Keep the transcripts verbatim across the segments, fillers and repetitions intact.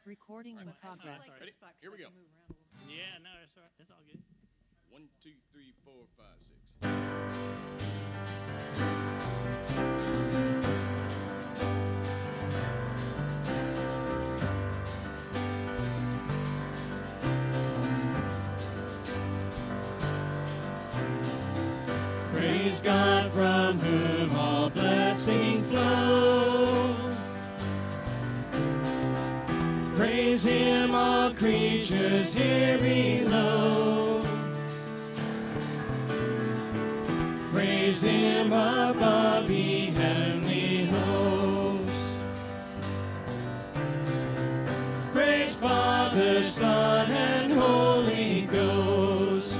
Recording in progress. Ready? Here we go. Yeah, no, it's all right. It's all good. One, two, three, four, five, six. Praise God from whom all blessings flow. Praise Him, all creatures here below. Praise Him above, ye heavenly hosts. Praise Father, Son, and Holy Ghost.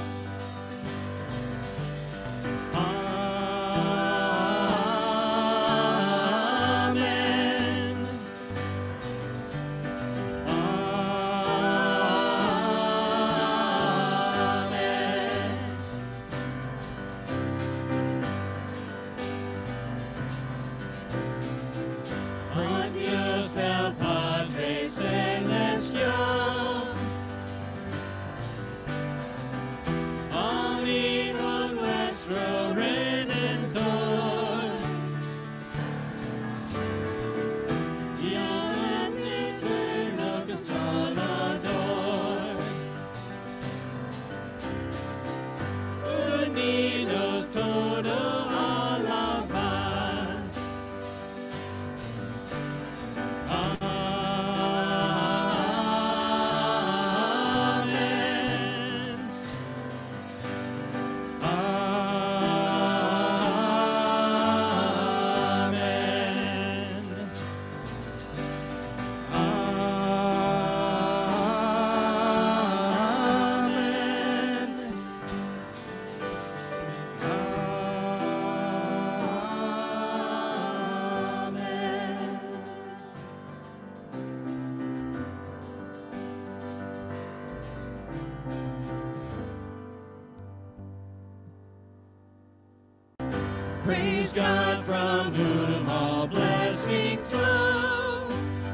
Praise God from whom all blessings flow.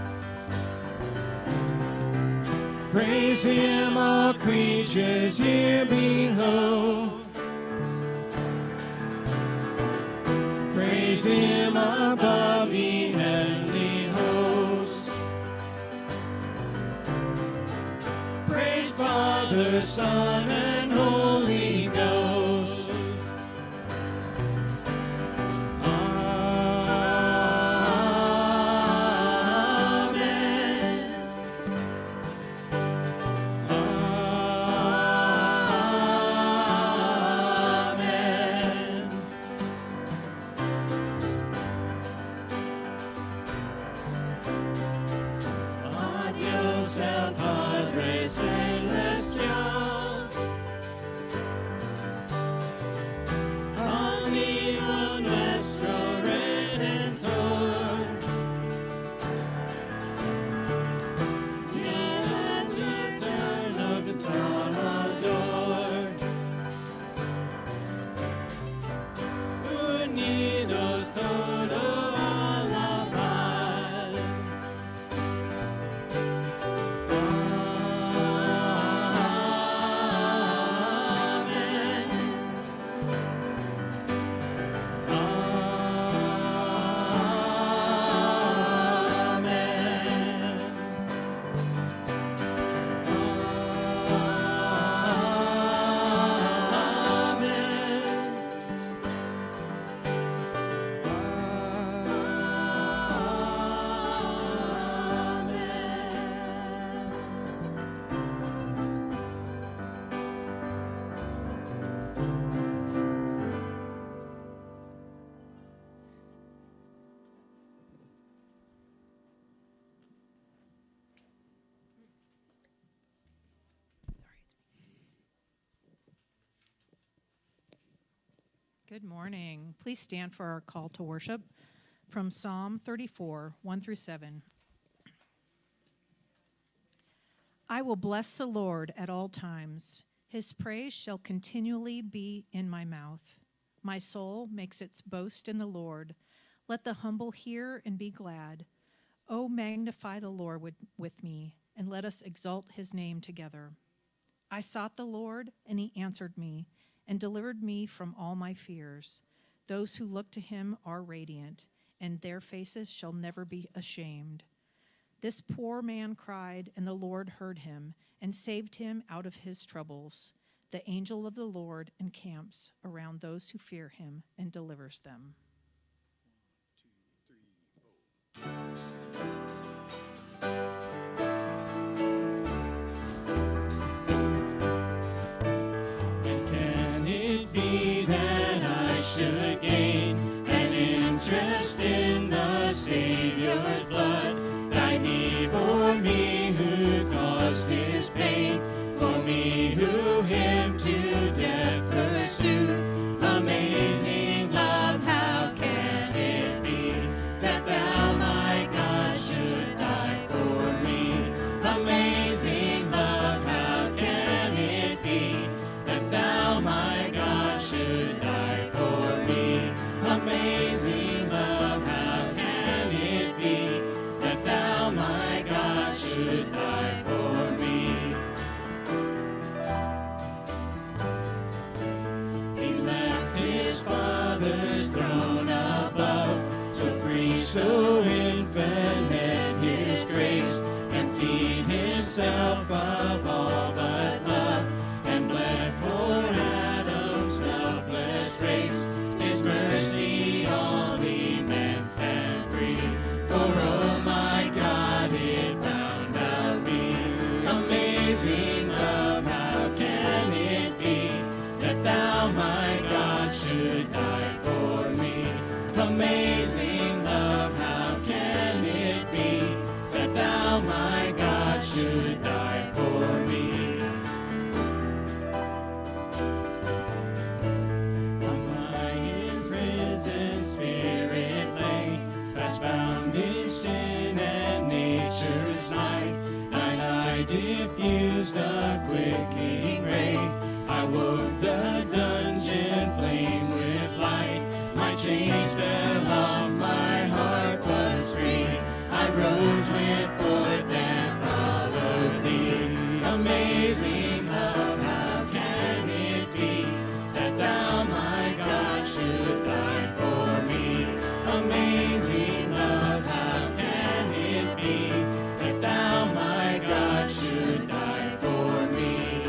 Praise Him, all creatures here below. Praise Him above, ye heavenly hosts. Praise Father, Son, and Holy Ghost. Good morning. Please stand for our call to worship from Psalm thirty-four, one through seven. I will bless the Lord at all times. His praise shall continually be in my mouth. My soul makes its boast in the Lord. Let the humble hear and be glad. Oh, magnify the Lord with, with me, and let us exalt his name together. I sought the Lord, and he answered me, and delivered me from all my fears. Those who look to him are radiant, and their faces shall never be ashamed. This poor man cried, and the Lord heard him, and saved him out of his troubles. The angel of the Lord encamps around those who fear him and delivers them. Can it be that I should gain an interest in the Savior's blood? Died he for me who caused his pain, for me who him to death pursued? Amazing love, how can it be that thou, my God, should die for me? Amazing love, how can it be that thou, my God, should die for me? Amazing love, how can it be that thou, my God, should die for me? He left his Father's throne above, so free, so infinite his grace, emptied himself of all but love, and bled for Adam's helpless race. 'Tis mercy all immense and free, for oh my God, it found out me. Amazing love, how can it be that thou, my God, should die for me? Amazing love, how can it be that thou, my God, should die for me? On my imprisoned spirit lay, fast bound in sin and nature's night. Thine eye diffused a quickening ray. I woke the dungeon flame with light. My chains fell off, my heart was free. I rose with forth and followed thee. Amazing love, how can it be that thou, my God, should die for me? Amazing love, how can it be that thou, my God, should die for me?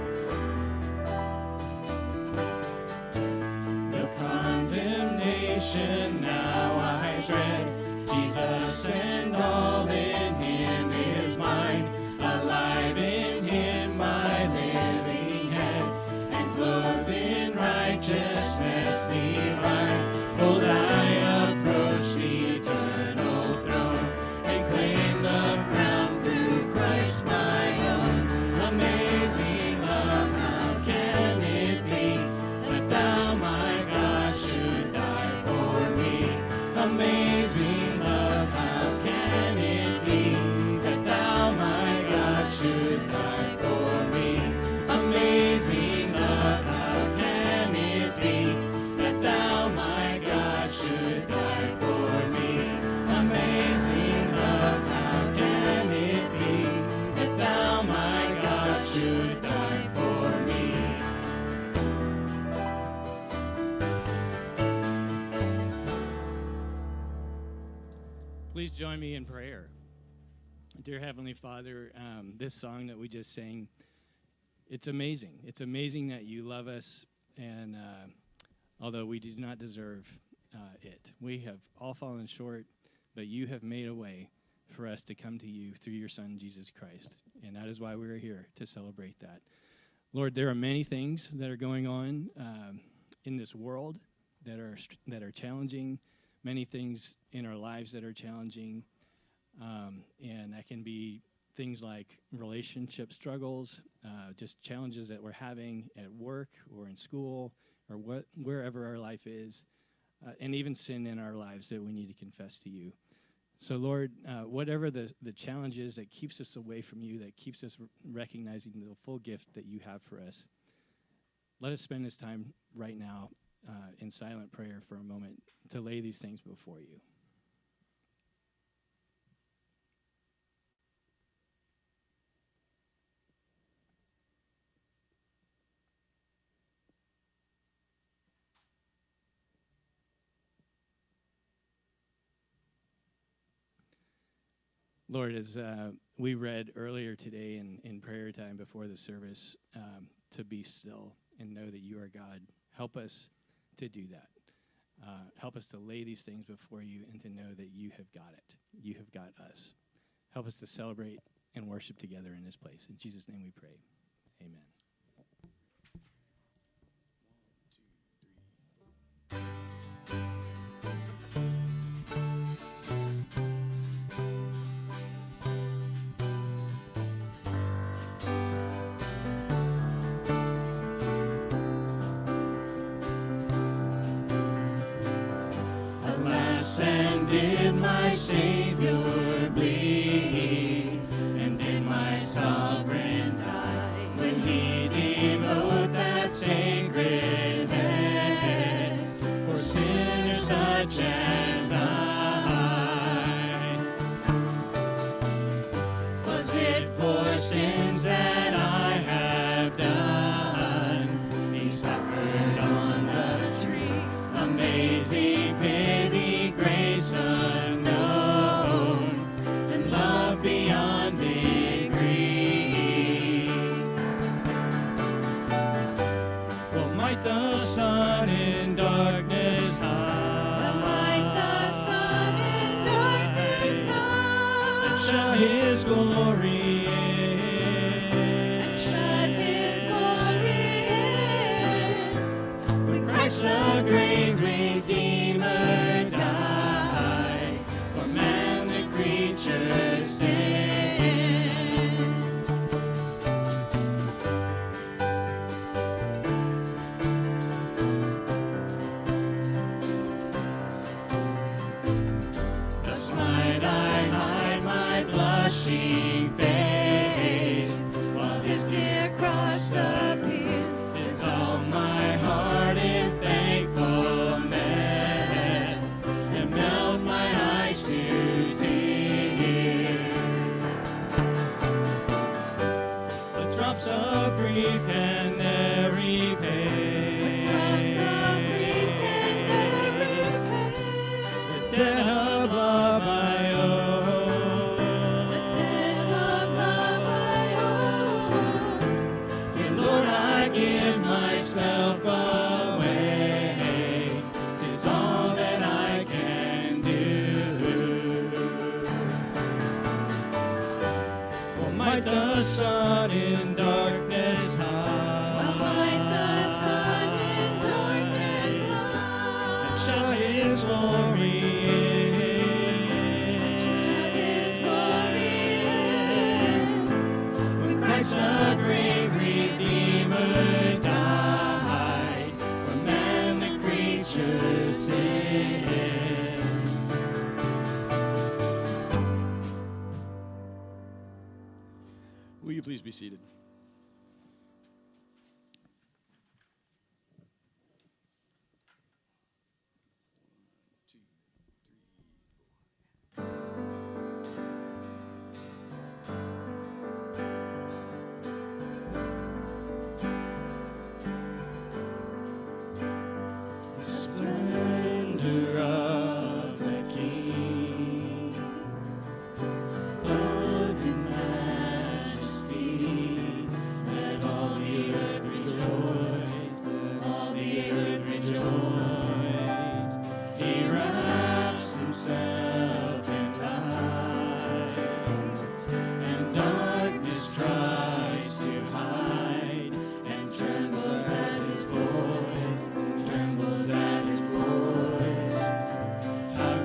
No condemnation now I dread. Jesus and all in him is mine. Alive in him my living head, and clothed in righteousness divine. Bold I approach the eternal throne, and claim the crown through Christ my own. Amazing love, how can it be that thou, my God, should die for me? Amazing love, how can it be that thou, my God, should die for me? Amazing love, how can it be that thou, my God, should die for me? Amazing love, how can it be that thou, my God, should die for me? Please join me in prayer. Dear Heavenly Father, um, this song that we just sang, it's amazing. It's amazing that you love us, and uh, although we do not deserve uh, it, we have all fallen short, but you have made a way for us to come to you through your Son, Jesus Christ, and that is why we are here, to celebrate that. Lord, there are many things that are going on um, in this world that are that are challenging, many things in our lives that are challenging, um, and that can be things like relationship struggles, uh, just challenges that we're having at work or in school or what wherever our life is, uh, and even sin in our lives that we need to confess to you. So, Lord, uh, whatever the, the challenge is that keeps us away from you, that keeps us r- recognizing the full gift that you have for us, let us spend this time right now uh, in silent prayer for a moment to lay these things before you. Lord, as uh, we read earlier today in, in prayer time before the service, um, to be still and know that you are God. Help us to do that. Uh, help us to lay these things before you and to know that you have got it. You have got us. Help us to celebrate and worship together in this place. In Jesus' name we pray. Amen. And did my Savior bleed? And did my sovereign die? When he devote that sacred head for sinners such as I? Was it for sins that I have done? He suffered on the tree. Amazing pity, grace unknown, and love beyond degree. What might the sun in darkness hide? What might the sun in darkness hide? And shut his glory in. And shut his glory in. When Christ the great Redeemer died, for man the creature sinned. Thus might I hide my blushing face, while his dear cross appears, dissolve my heart in thankfulness, and melt my eyes to tears. The drops of grief can ne'er repay. Drops of grief can never repay. The debt of love I owe. The debt of love I owe. Dear Lord, I give myself away. 'Tis all that I can do. Oh, might the sun in darkness hide? Might the sun in darkness hide? And shut his glory Shut in. his glory in. When Christ the great Redeemer died, for man the creature sinned. Will you please be seated? Two, three, The splendor of the King, clothed in majesty, let all the earth rejoice, let all the earth rejoice. He wraps himself in light, and darkness tries to hide, and trembles at his voice, trembles at his voice. How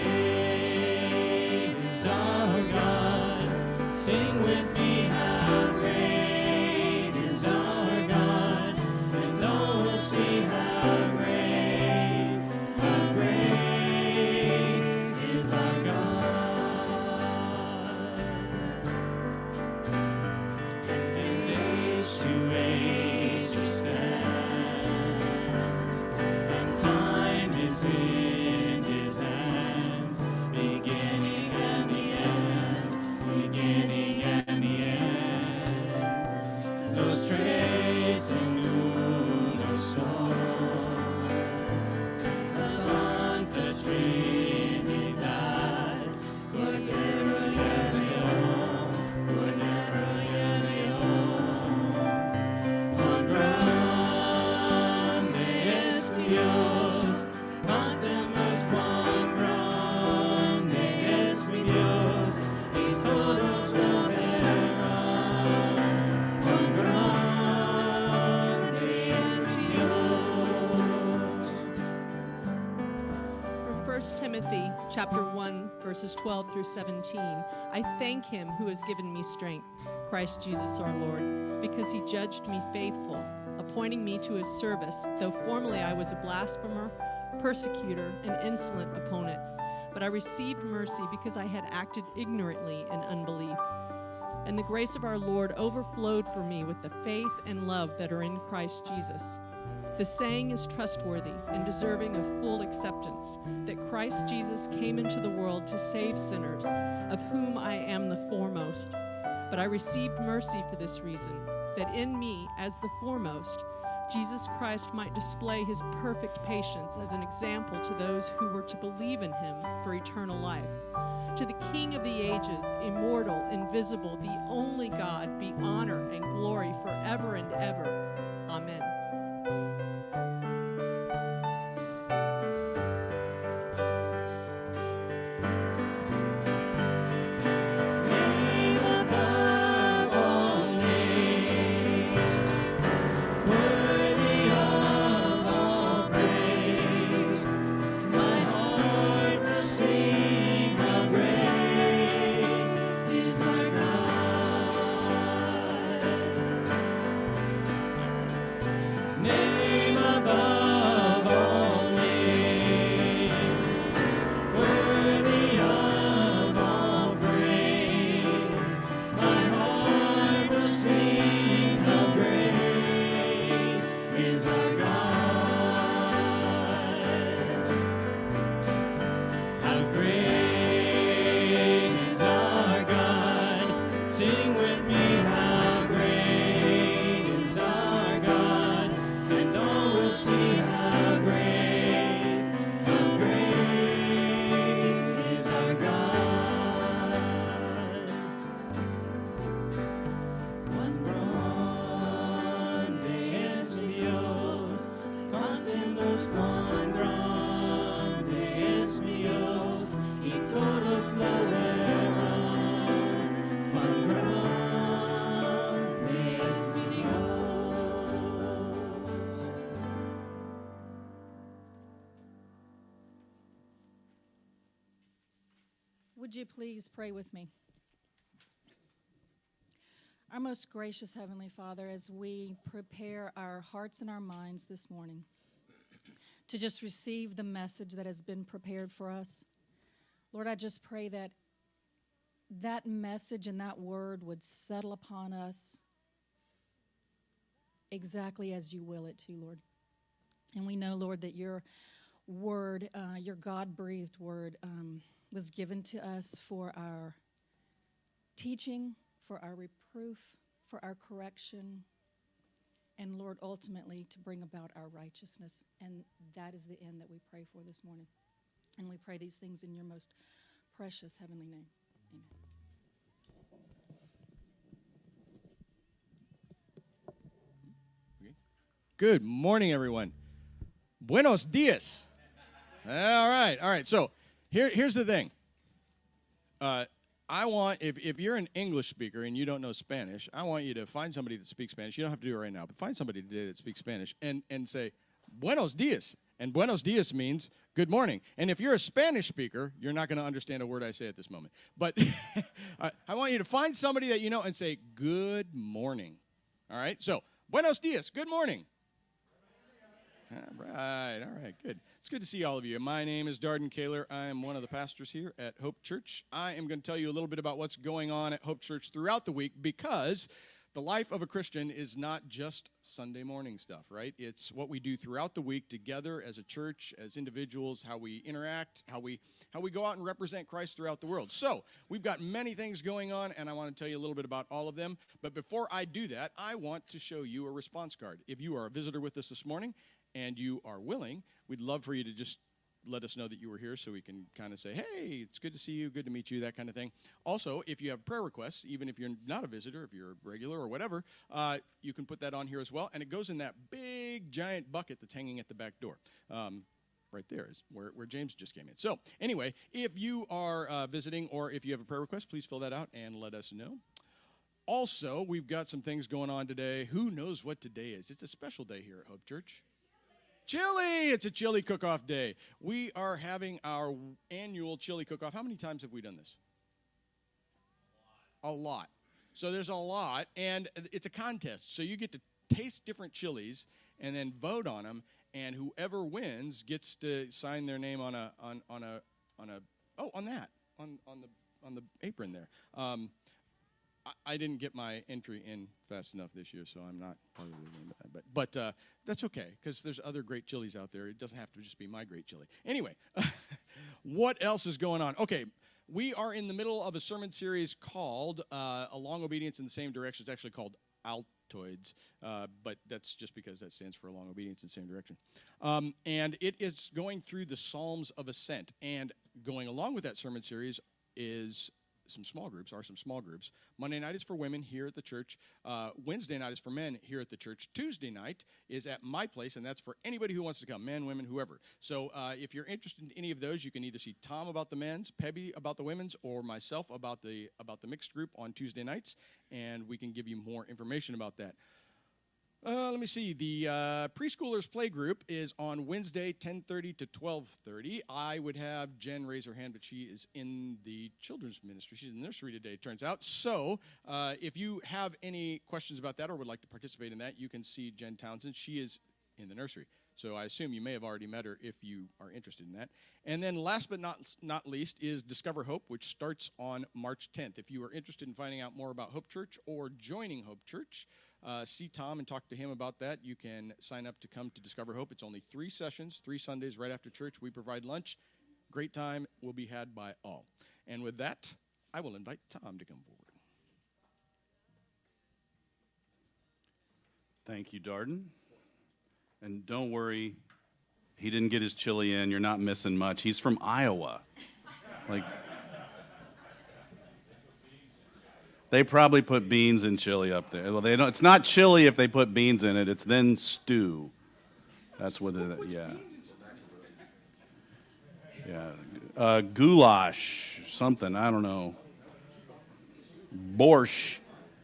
great is our God? Sing with me, how great is our God? And all will see how great, how great is our God. And age to age he stands, and time is in his hands, beginning and the end, beginning and the end. verses twelve through seventeen. I thank him who has given me strength, Christ Jesus our Lord, because he judged me faithful, appointing me to his service, though formerly I was a blasphemer, persecutor, and insolent opponent. But I received mercy because I had acted ignorantly in unbelief. And the grace of our Lord overflowed for me with the faith and love that are in Christ Jesus. The saying is trustworthy and deserving of full acceptance, that Christ Jesus came into the world to save sinners, of whom I am the foremost. But I received mercy for this reason, that in me, as the foremost, Jesus Christ might display his perfect patience as an example to those who were to believe in him for eternal life. To the King of the ages, immortal, invisible, the only God, be honor and glory forever and ever. Amen. Would you please pray with me? Our most gracious Heavenly Father, as we prepare our hearts and our minds this morning to just receive the message that has been prepared for us, Lord, I just pray that that message and that word would settle upon us exactly as you will it to, Lord. And we know, Lord, that your word, uh, your God-breathed word, um, was given to us for our teaching, for our reproof, for our correction, and Lord, ultimately to bring about our righteousness. And that is the end that we pray for this morning. And we pray these things in your most precious heavenly name. Amen. Good morning, everyone. Buenos dias. All right, all right. So here, here's the thing. Uh, I want, if, if you're an English speaker and you don't know Spanish, I want you to find somebody that speaks Spanish. You don't have to do it right now, but find somebody today that speaks Spanish and, and say, buenos dias. And buenos dias means good morning. And if you're a Spanish speaker, you're not going to understand a word I say at this moment. But I, I want you to find somebody that you know and say, good morning. All right? So, buenos dias, good morning. All right, all right, good. It's good to see all of you. My name is Darden Kaler. I am one of the pastors here at Hope Church. I am going to tell you a little bit about what's going on at Hope Church throughout the week, because the life of a Christian is not just Sunday morning stuff, right? It's what we do throughout the week together as a church, as individuals, how we interact, how we how we go out and represent Christ throughout the world. So we've got many things going on, and I want to tell you a little bit about all of them. But before I do that, I want to show you a response card. If you are a visitor with us this morning and you are willing, we'd love for you to just let us know that you were here so we can kind of say, hey, it's good to see you, good to meet you, that kind of thing. Also, if you have prayer requests, even if you're not a visitor, if you're a regular or whatever, uh, you can put that on here as well. And it goes in that big, giant bucket that's hanging at the back door. Um, right there is where, where James just came in. So anyway, if you are uh, visiting or if you have a prayer request, please fill that out and let us know. Also, we've got some things going on today. Who knows what today is? It's a special day here at Hope Church. Chili! It's a chili cook-off day. We are having our annual chili cook-off. How many times have we done this? A lot. A lot. So there's a lot, and it's a contest. So you get to taste different chilies and then vote on them, and whoever wins gets to sign their name on a on on a on a oh on that on on the on the apron there. Um, I, I didn't get my entry in fast enough this year, so I'm not part of the game. But but uh, that's okay, because there's other great chilies out there. It doesn't have to just be my great chili. Anyway, what else is going on? Okay. We are in the middle of a sermon series called uh, Along Obedience in the Same Direction. It's actually called Altoids, uh, but that's just because that stands for Along Obedience in the Same Direction. Um, and it is going through the Psalms of Ascent. And going along with that sermon series is some small groups, are some small groups. Monday night is for women here at the church. Uh, Wednesday night is for men here at the church. Tuesday night is at my place, and that's for anybody who wants to come, men, women, whoever. So uh, if you're interested in any of those, you can either see Tom about the men's, Pebby about the women's, or myself about the about the mixed group on Tuesday nights, and we can give you more information about that. Uh, let me see. The uh, preschoolers play group is on Wednesday, ten thirty to twelve thirty. I would have Jen raise her hand, but she is in the children's ministry. She's in the nursery today, it turns out. So uh, if you have any questions about that or would like to participate in that, you can see Jen Townsend. She is in the nursery. So I assume you may have already met her if you are interested in that. And then last but not, not least is Discover Hope, which starts on March tenth. If you are interested in finding out more about Hope Church or joining Hope Church, Uh, see Tom and talk to him about that. You can sign up to come to Discover Hope. It's only three sessions, three Sundays right after church. We provide lunch. Great time will be had by all. And with that, I will invite Tom to come forward. Thank you, Darden. And don't worry, he didn't get his chili in. You're not missing much. He's from Iowa. Like... They probably put beans in chili up there. Well, they don't. It's not chili if they put beans in it. It's then stew. That's what it. Yeah. Yeah. Uh, goulash, something. I don't know. Borscht.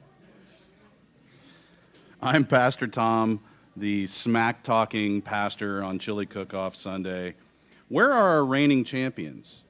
I'm Pastor Tom, the smack-talking pastor on Chili Cook-Off Sunday. Where are our reigning champions?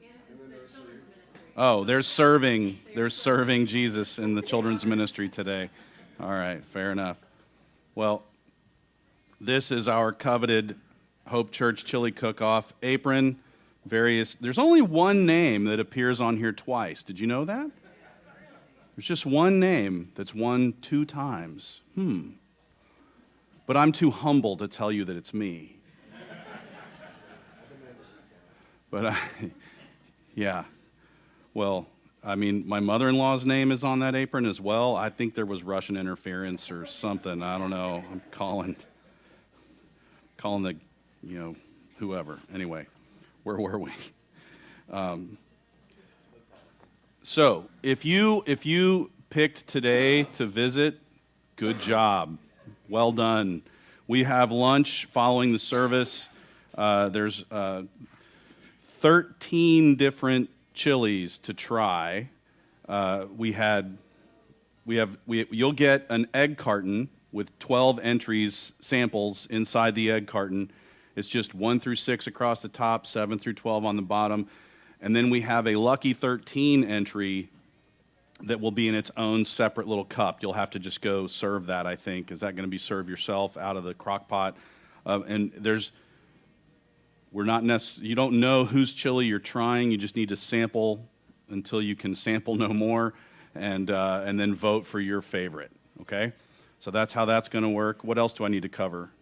Oh, they're serving, they're serving Jesus in the children's ministry today. All right, fair enough. Well, this is our coveted Hope Church Chili Cook-Off apron. Various. There's only one name that appears on here twice. Did you know that? There's just one name that's won two times. Hmm. But I'm too humble to tell you that it's me. But I, yeah. Well, I mean, my mother-in-law's name is on that apron as well. I think there was Russian interference or something. I don't know. I'm calling, calling the, you know, whoever. Anyway, where were we? Um, so, if you if you picked today to visit, good job, well done. We have lunch following the service. Uh, there's uh, thirteen different chilies to try. Uh, we had, we have, we you'll get an egg carton with twelve entries, samples inside the egg carton. It's just one through six across the top, seven through twelve on the bottom, and then we have a lucky thirteen entry that will be in its own separate little cup. You'll have to just go serve that. I think is that going to be served yourself out of the crock pot, uh, and there's. We're not necess- you don't know whose chili you're trying. You just need to sample until you can sample no more, and uh, and then vote for your favorite, okay? So that's how that's going to work. What else do I need to cover?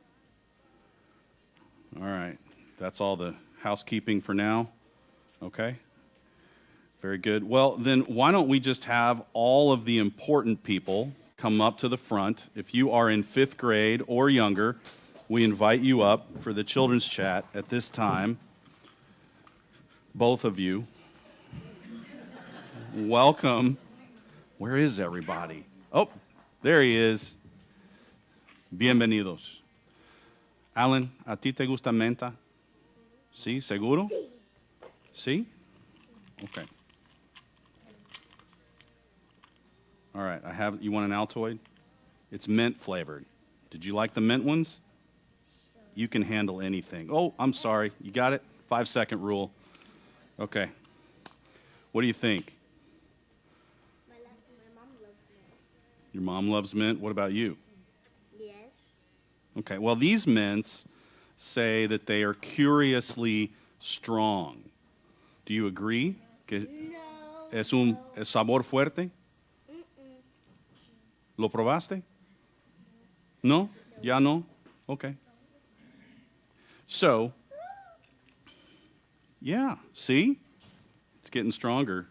All right. That's all the housekeeping for now, okay? Very good. Well, then why don't we just have all of the important people come up to the front. If you are in fifth grade or younger, we invite you up for the children's chat at this time. Both of you. Welcome. Where is everybody? Oh, there he is. Bienvenidos. Alan, ¿a ti te gusta menta? ¿Sí? ¿Seguro? Sí. ¿Sí? Okay. All right, I have, you want an Altoid? It's mint flavored. Did you like the mint ones? You can handle anything. Oh, I'm sorry. You got it? Five second rule. Okay. What do you think? My, la- my mom loves mint. Your mom loves mint. What about you? Yes. Okay. Well, these mints say that they are curiously strong. Do you agree? Que No. es un es sabor fuerte? Mm-mm. ¿Lo probaste? No? Ya no? Okay. So, yeah, see? It's getting stronger.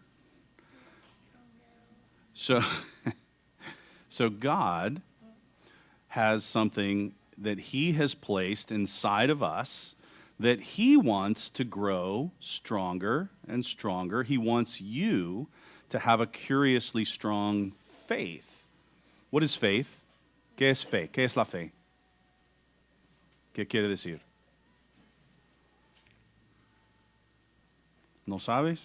So, so God has something that he has placed inside of us that he wants to grow stronger and stronger. He wants you to have a curiously strong faith. What is faith? ¿Qué es fe? ¿Qué es la fe? ¿Qué quiere decir? ¿No sabes?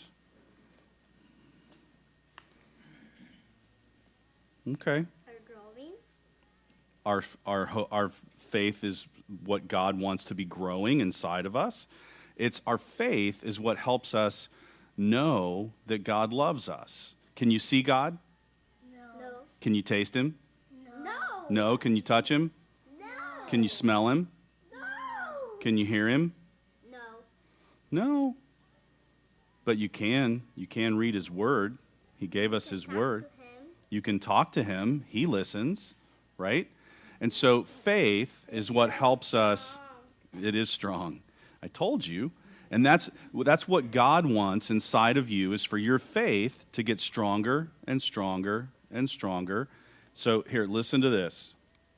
Okay. Are growing? Our, our, ho- our faith is what God wants to be growing inside of us. It's our faith is what helps us know that God loves us. Can you see God? No. Can you taste him? No. No. Can you touch him? No. Can you smell him? No. Can you hear him? No. No. But you can. You can read his word. He gave us his Talk word. to him. You can talk to him. He listens, right? And so faith is what helps us. It is strong. I told you. And that's that's what God wants inside of you, is for your faith to get stronger and stronger and stronger. So here, listen to this.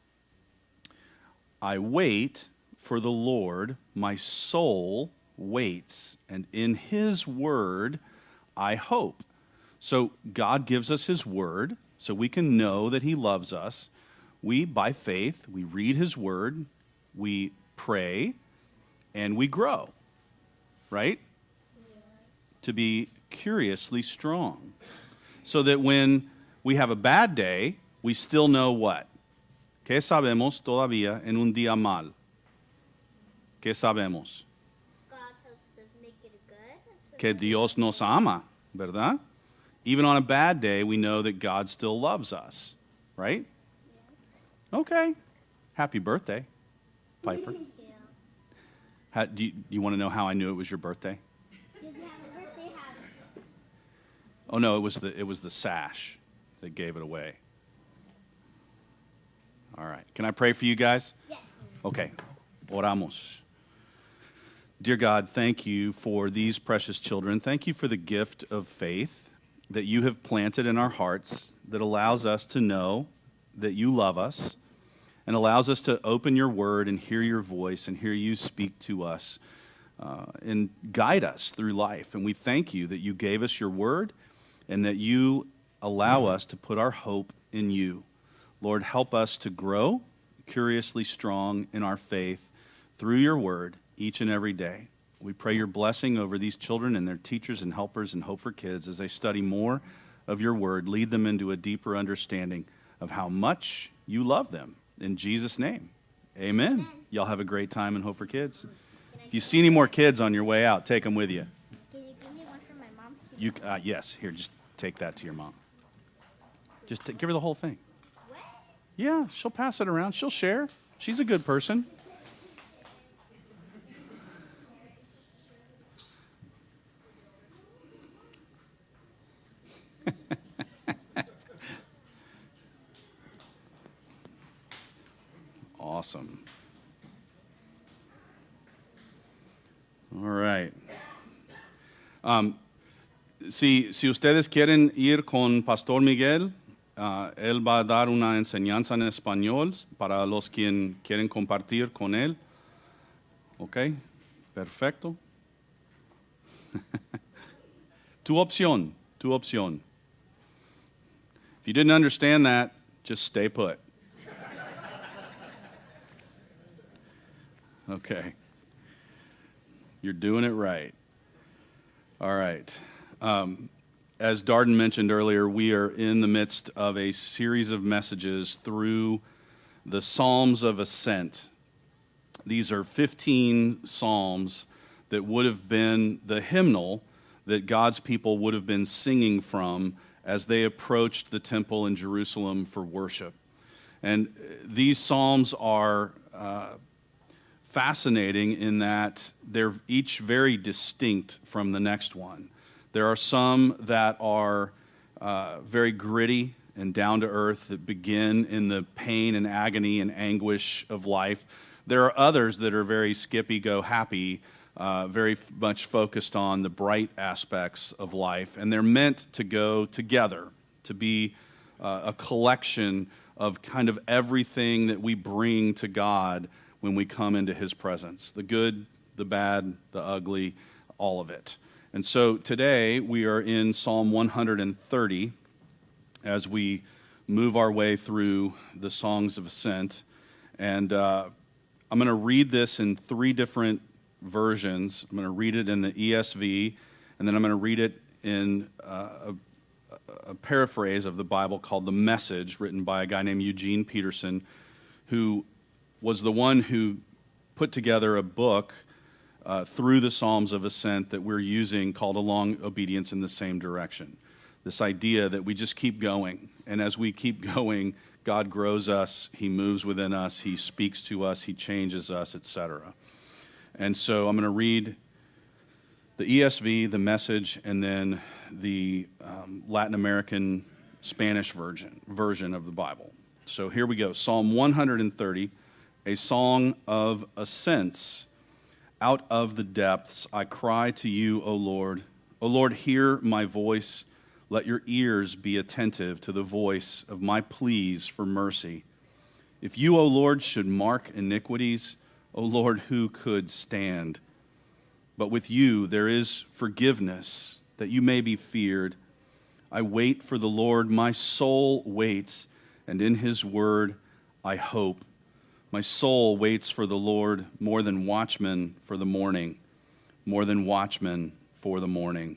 I wait for the Lord, my soul waits, and in his word I hope. So God gives us his word so we can know that he loves us. We, by faith, we read his word, we pray, and we grow, right? Yes. To be curiously strong. So that when we have a bad day, we still know what? ¿Qué sabemos todavía en un día mal? ¿Qué sabemos? God helps us make it good. Que Dios nos ama, ¿verdad? Even on a bad day, we know that God still loves us, right? Okay. Happy birthday, Piper. Yeah. How, do you, you want to know how I knew it was your birthday? Did you have a birthday hat? Oh no, it was the it was the sash that gave it away. All right. Can I pray for you guys? Yes. Okay. Oramos. Dear God, thank you for these precious children. Thank you for the gift of faith that you have planted in our hearts that allows us to know that you love us and allows us to open your word and hear your voice and hear you speak to us uh, and guide us through life. And we thank you that you gave us your word and that you allow us to put our hope in you. Lord, help us to grow curiously strong in our faith through your word each and every day. We pray your blessing over these children and their teachers and helpers and Hope for Kids as they study more of your word. Lead them into a deeper understanding of how much you love them. In Jesus' name, amen. Amen. Y'all have a great time in Hope for Kids. If you see any more kids on your way out, take them with you. Can you give me one for my mom too? You, uh, yes, here, just take that to your mom. Just t- give her the whole thing. What? Yeah, she'll pass it around. She'll share. She's a good person. Awesome. All right. Um, si, si ustedes quieren ir con Pastor Miguel, uh, él va a dar una enseñanza en español para los quien quieren compartir con él. Ok, perfecto. Tu opción, tu opción. If you didn't understand that, just stay put. Okay. You're doing it right. All right. Um, as Darden mentioned earlier, we are in the midst of a series of messages through the Psalms of Ascent. These are fifteen psalms that would have been the hymnal that God's people would have been singing from as they approached the temple in Jerusalem for worship. And these psalms are uh, fascinating in that they're each very distinct from the next one. There are some that are uh, very gritty and down to earth, that begin in the pain and agony and anguish of life. There are others that are very skippy, go happy, uh, very f- much focused on the bright aspects of life. And they're meant to go together, to be uh, a collection of kind of everything that we bring to God when we come into his presence. The good, the bad, the ugly, all of it. And so today we are in Psalm one hundred thirty as we move our way through the Songs of Ascent. And uh, I'm going to read this in three different versions. I'm going to read it in the E S V, and then I'm going to read it in uh, a, a paraphrase of the Bible called The Message, written by a guy named Eugene Peterson, who was the one who put together a book uh, through the Psalms of Ascent that we're using called Along Obedience in the Same Direction. This idea that we just keep going, and as we keep going, God grows us, he moves within us, he speaks to us, he changes us, et cetera. And so I'm going to read the E S V, the Message, and then the um, Latin American Spanish version, version of the Bible. So here we go. Psalm one hundred thirty, a song of ascents. Out of the depths I cry to you, O Lord. O Lord, hear my voice. Let your ears be attentive to the voice of my pleas for mercy. If you, O Lord, should mark iniquities, O Lord, who could stand? But with you there is forgiveness, that you may be feared. I wait for the Lord, my soul waits, and in his word I hope. My soul waits for the Lord more than watchmen for the morning, more than watchmen for the morning.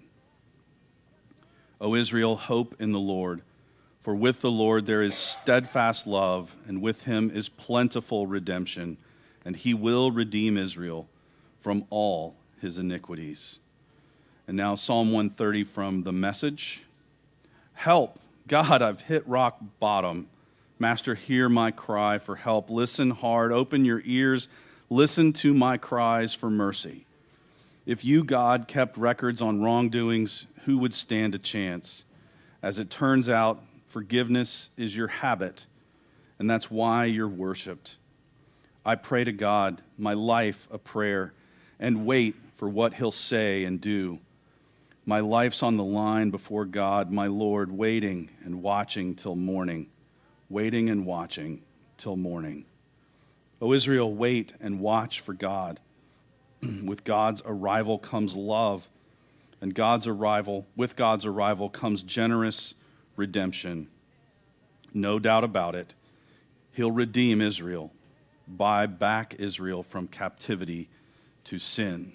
O Israel, hope in the Lord, for with the Lord there is steadfast love, and with him is plentiful redemption, and he will redeem Israel from all his iniquities. And now Psalm one thirty from the Message. Help, God, I've hit rock bottom. Master, hear my cry for help. Listen hard, open your ears, listen to my cries for mercy. If you, God, kept records on wrongdoings, who would stand a chance? As it turns out, forgiveness is your habit, and that's why you're worshipped. I pray to God, my life a prayer, and wait for what he'll say and do. My life's on the line before God, my Lord, waiting and watching till morning. Waiting and watching till morning. O Israel, wait and watch for God. With God's arrival comes love, and God's arrival, with God's arrival comes generous redemption. No doubt about it, he'll redeem Israel, buy back Israel from captivity to sin.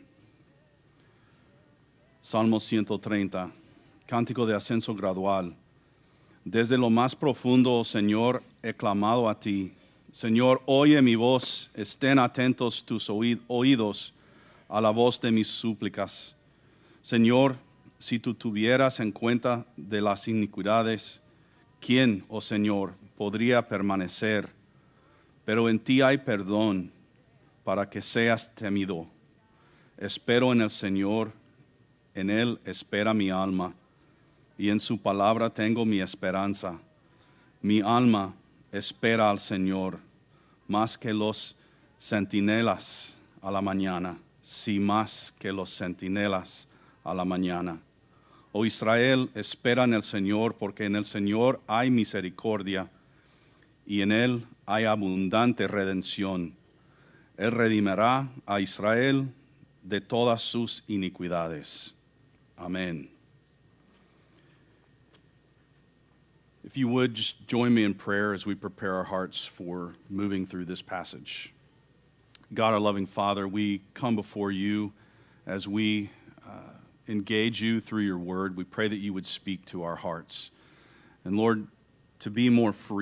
Salmo ciento treinta, Cántico de Ascenso Gradual. Desde lo más profundo, Señor, he clamado a ti. Señor, oye mi voz, estén atentos tus oídos a la voz de mis súplicas. Señor, si tú tuvieras en cuenta de las iniquidades, ¿quién, oh Señor, podría permanecer? Pero en ti hay perdón para que seas temido. Espero en el Señor, en él espera mi alma. Y en su palabra tengo mi esperanza. Mi alma espera al Señor, más que los centinelas a la mañana, sí más que los centinelas a la mañana. Oh Israel, espera en el Señor, porque en el Señor hay misericordia, y en él hay abundante redención. Él redimirá a Israel de todas sus iniquidades. Amén. If you would, just join me in prayer as we prepare our hearts for moving through this passage. God, our loving Father, we come before you as we uh, engage you through your word. We pray that you would speak to our hearts. And Lord, to be more free,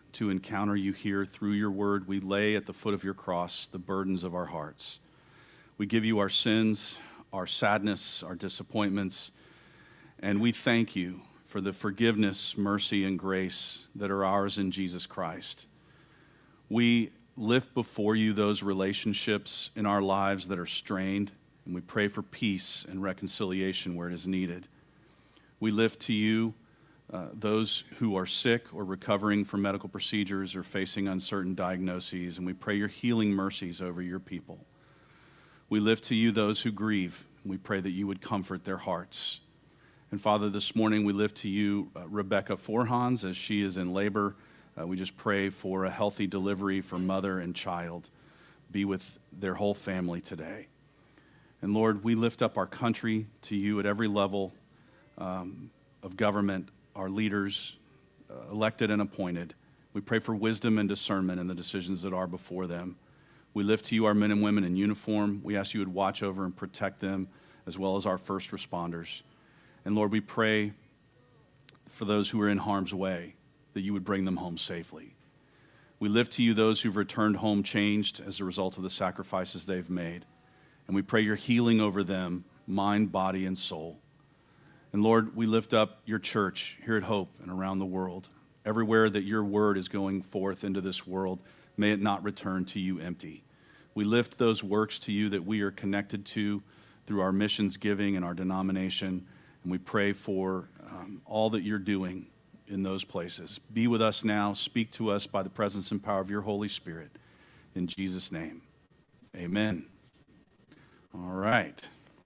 to encounter you here through your word. We lay at the foot of your cross the burdens of our hearts. We give you our sins, our sadness, our disappointments, and we thank you for the forgiveness, mercy, and grace that are ours in Jesus Christ. We lift before you those relationships in our lives that are strained, and we pray for peace and reconciliation where it is needed. We lift to you uh, those who are sick or recovering from medical procedures or facing uncertain diagnoses, and we pray your healing mercies over your people. We lift to you those who grieve, and we pray that you would comfort their hearts. And Father, this morning we lift to you uh, Rebecca Forhans as she is in labor. Uh, we just pray for a healthy delivery for mother and child. Be with their whole family today. And Lord, we lift up our country to you at every level um, of government, our leaders, uh, elected and appointed. We pray for wisdom and discernment in the decisions that are before them. We lift to you our men and women in uniform. We ask you would watch over and protect them, as well as our first responders. And Lord, we pray for those who are in harm's way, that you would bring them home safely. We lift to you those who've returned home changed as a result of the sacrifices they've made. And we pray your healing over them, mind, body, and soul. And Lord, we lift up your church here at Hope and around the world. Everywhere that your word is going forth into this world, may it not return to you empty. We lift those works to you that we are connected to through our missions giving and our denomination. And we pray for um, all that you're doing in those places. Be with us now. Speak to us by the presence and power of your Holy Spirit. In Jesus' name, amen. All right.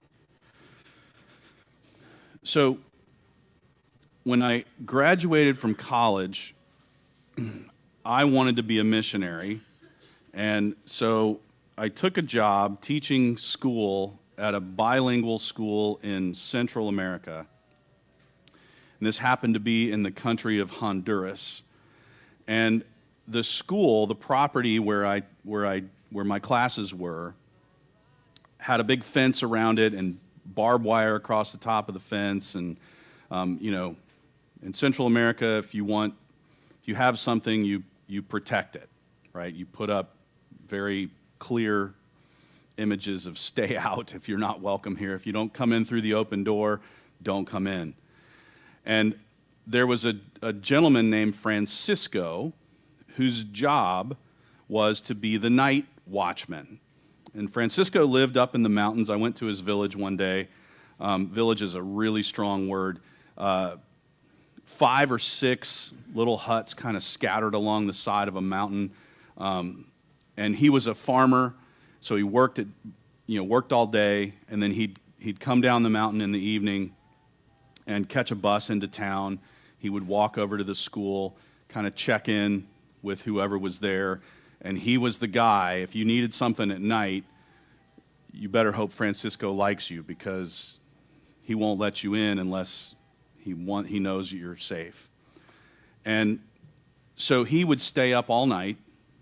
So, when I graduated from college, I wanted to be a missionary. And so I took a job teaching school at a bilingual school in Central America. And this happened to be in the country of Honduras. And the school, the property where I where I where my classes were, had a big fence around it and barbed wire across the top of the fence. And um, you know, in Central America, if you want, if you have something, you you protect it, right? You put up very clear images of stay out if you're not welcome here. If you don't come in through the open door, don't come in. And there was a, a gentleman named Francisco whose job was to be the night watchman. And Francisco lived up in the mountains. I went to his village one day. Um, village is a really strong word. Uh, five or six little huts kind of scattered along the side of a mountain. Um, and he was a farmer. So he worked at, you know, worked all day, and then he'd he'd come down the mountain in the evening and catch a bus into town. He would walk over to the school, kind of check in with whoever was there, and he was the guy. If you needed something at night, you better hope Francisco likes you, because he won't let you in unless he want he knows you're safe. And so he would stay up all night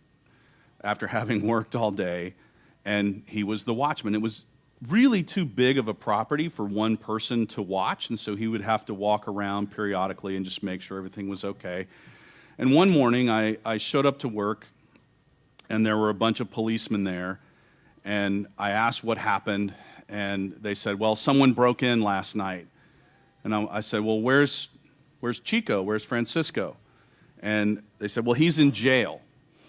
after having worked all day. And he was the watchman. It was really too big of a property for one person to watch, and so he would have to walk around periodically and just make sure everything was okay. And one morning, I, I showed up to work, and there were a bunch of policemen there, and I asked what happened, and they said, well, someone broke in last night. And I, I said, well, where's, where's Chico? Where's Francisco? And they said, well, he's in jail.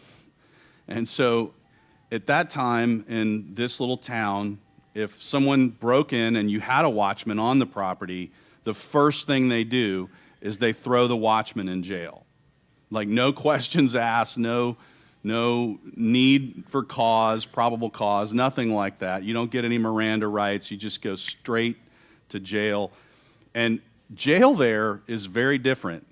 And so at that time in this little town, if someone broke in and you had a watchman on the property, the first thing they do is they throw the watchman in jail. Like, no questions asked, no, no need for cause, probable cause, nothing like that. You don't get any Miranda rights. You just go straight to jail. And jail there is very different.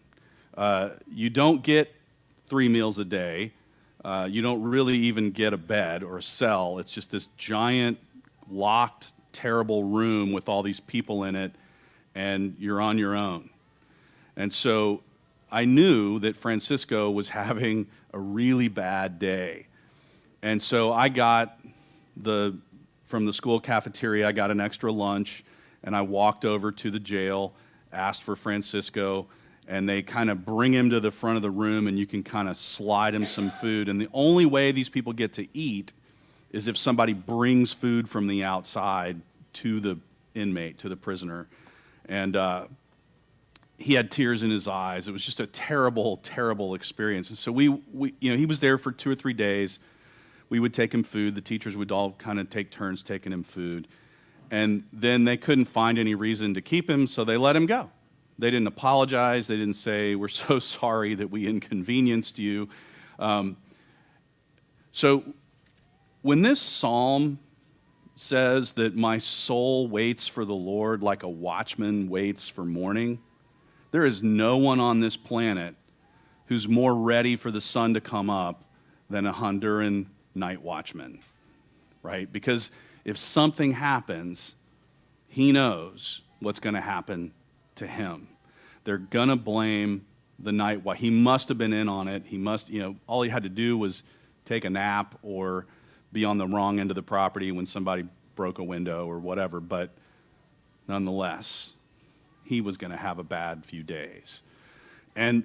Uh, you don't get three meals a day. Uh, you don't really even get a bed or a cell. It's just this giant, locked, terrible room with all these people in it, and you're on your own. And so I knew that Francisco was having a really bad day. And so I got the, from the school cafeteria, I got an extra lunch, and I walked over to the jail, asked for Francisco, And they kind of bring him to the front of the room, and you can kind of slide him some food. And the only way these people get to eat is if somebody brings food from the outside to the inmate, to the prisoner. And uh, he had tears in his eyes. It was just a terrible, terrible experience. And so we, we, you know, he was there for two or three days. We would take him food. The teachers would all kind of take turns taking him food. And then they couldn't find any reason to keep him, so they let him go. They didn't apologize. They didn't say, we're so sorry that we inconvenienced you. Um, so when this psalm says that my soul waits for the Lord like a watchman waits for morning, there is no one on this planet who's more ready for the sun to come up than a Honduran night watchman, right? Because if something happens, he knows what's going to happen to him. They're going to blame the night watch. He must have been in on it. He must, you know, all he had to do was take a nap or be on the wrong end of the property when somebody broke a window or whatever. But nonetheless, he was going to have a bad few days. And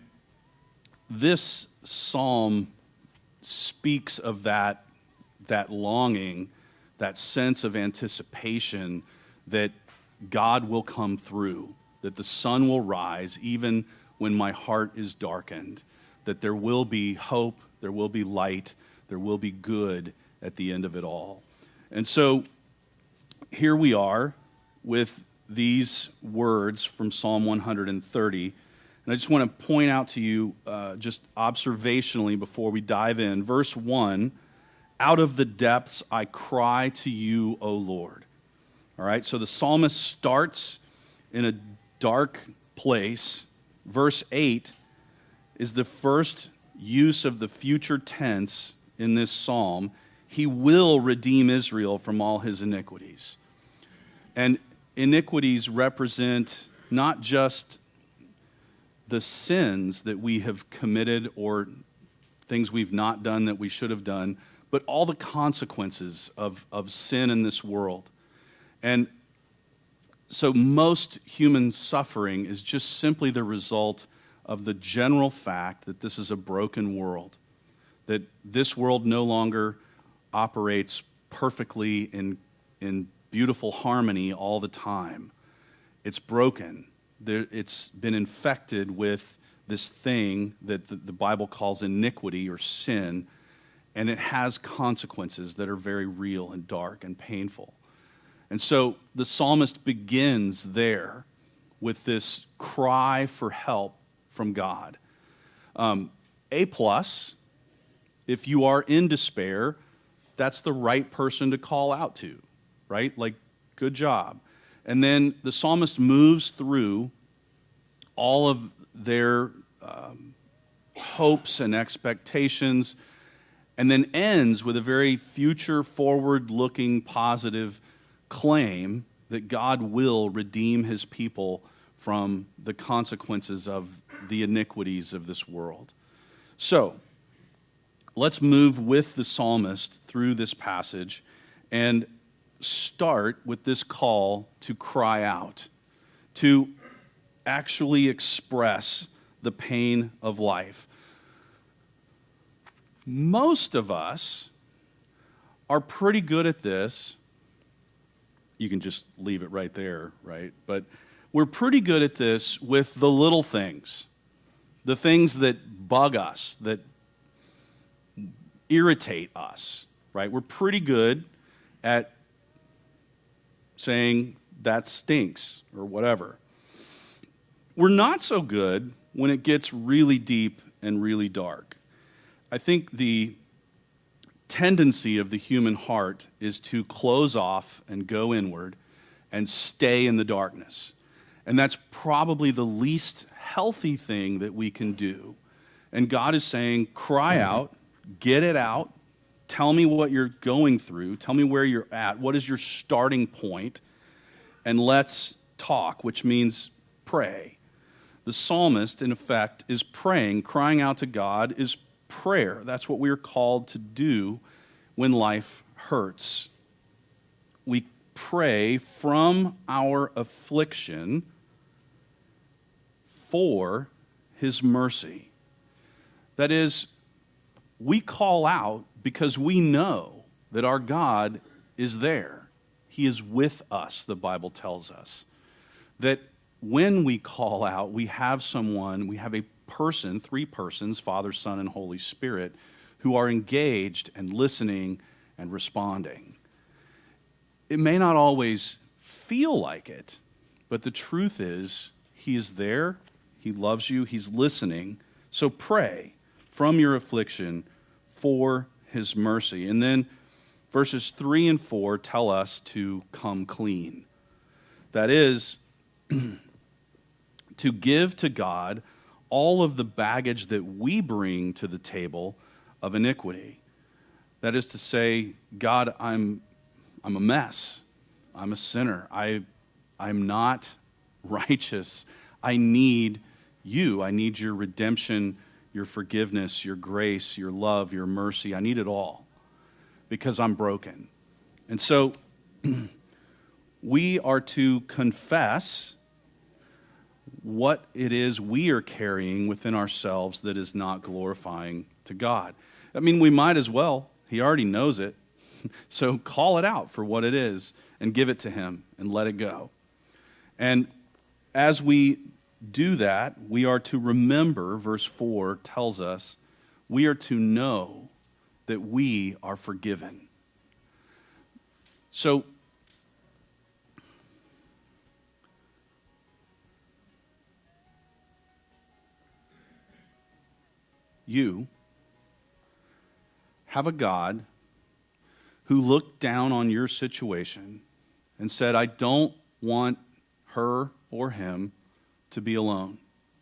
this psalm speaks of that, that longing, that sense of anticipation that God will come through, that the sun will rise even when my heart is darkened, that there will be hope, there will be light, there will be good at the end of it all. And so here we are with these words from Psalm one hundred thirty. And I just want to point out to you, uh, just observationally before we dive in, verse one, out of the depths I cry to you, O Lord. All right, so the psalmist starts in a dark place. Verse eight is the first use of the future tense in this psalm. He will redeem Israel from all his iniquities. And iniquities represent not just the sins that we have committed or things we've not done that we should have done, but all the consequences of, of sin in this world. And so most human suffering is just simply the result of the general fact that this is a broken world, that this world no longer operates perfectly in, in beautiful harmony all the time. It's broken. There, it's been infected with this thing that the, the Bible calls iniquity or sin, and it has consequences that are very real and dark and painful. And so the psalmist begins there with this cry for help from God. Um, A plus, if you are in despair, that's the right person to call out to, right? Like, good job. And then the psalmist moves through all of their um, hopes and expectations, and then ends with a very future forward-looking positive claim that God will redeem his people from the consequences of the iniquities of this world. So, let's move with the psalmist through this passage and start with this call to cry out, to actually express the pain of life. Most of us are pretty good at this. You can just leave it right there, right? But we're pretty good at this with the little things, the things that bug us, that irritate us, right? We're pretty good at saying that stinks or whatever. We're not so good when it gets really deep and really dark. I think the tendency of the human heart is to close off and go inward and stay in the darkness. And that's probably the least healthy thing that we can do. And God is saying, cry out, get it out, tell me what you're going through, tell me where you're at, what is your starting point, and let's talk, which means pray. The psalmist, in effect, is praying. Crying out to God is prayer. That's what we are called to do when life hurts. We pray from our affliction for his mercy. That is, we call out because we know that our God is there. He is with us, the Bible tells us. That when we call out, we have someone, we have a person, three persons, Father, Son, and Holy Spirit, who are engaged and listening and responding. It may not always feel like it, but the truth is, he is there, he loves you, he's listening. So pray from your affliction for his mercy. And then verses three and four tell us to come clean. That is, to give to God all of the baggage that we bring to the table of iniquity. That is to say, God, I'm, I'm a mess. I'm a sinner. I, I'm not righteous. I need you. I need your redemption, your forgiveness, your grace, your love, your mercy. I need it all because I'm broken. And so we are to confess what it is we are carrying within ourselves that is not glorifying to God. I mean, we might as well. He already knows it. So call it out for what it is and give it to him and let it go. And as we do that, we are to remember, verse four tells us, we are to know that we are forgiven. So, you have a God who looked down on your situation and said, I don't want her or him to be alone.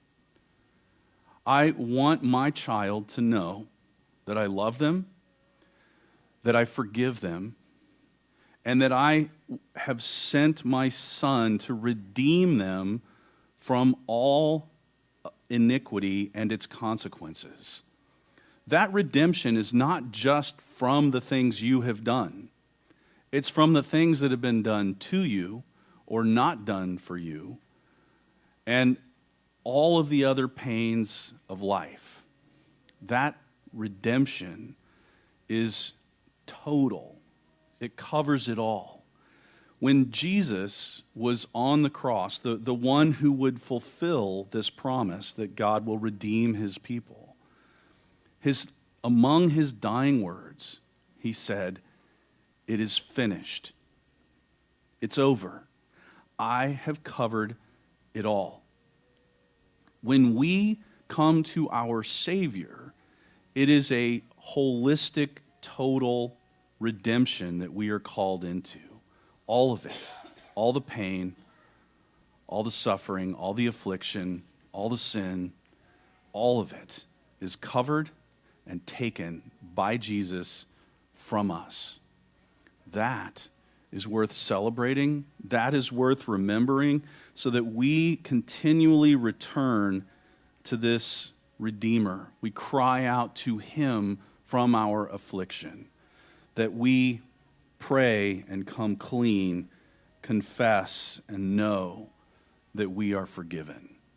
I want my child to know that I love them, that I forgive them, and that I have sent my Son to redeem them from all iniquity and its consequences. That redemption is not just from the things you have done. It's from the things that have been done to you or not done for you, and all of the other pains of life. That redemption is total. It covers it all. When Jesus was on the cross, the, the one who would fulfill this promise that God will redeem his people, his, among his dying words, he said, it is finished. It's over. I have covered it all. When we come to our Savior, it is a holistic, total redemption that we are called into. All of it. All the pain, all the suffering, all the affliction, all the sin, all of it is covered and taken by Jesus from us. That is worth celebrating. That is worth remembering so that we continually return to this Redeemer. We cry out to him from our affliction. That we pray and come clean, confess and know that we are forgiven.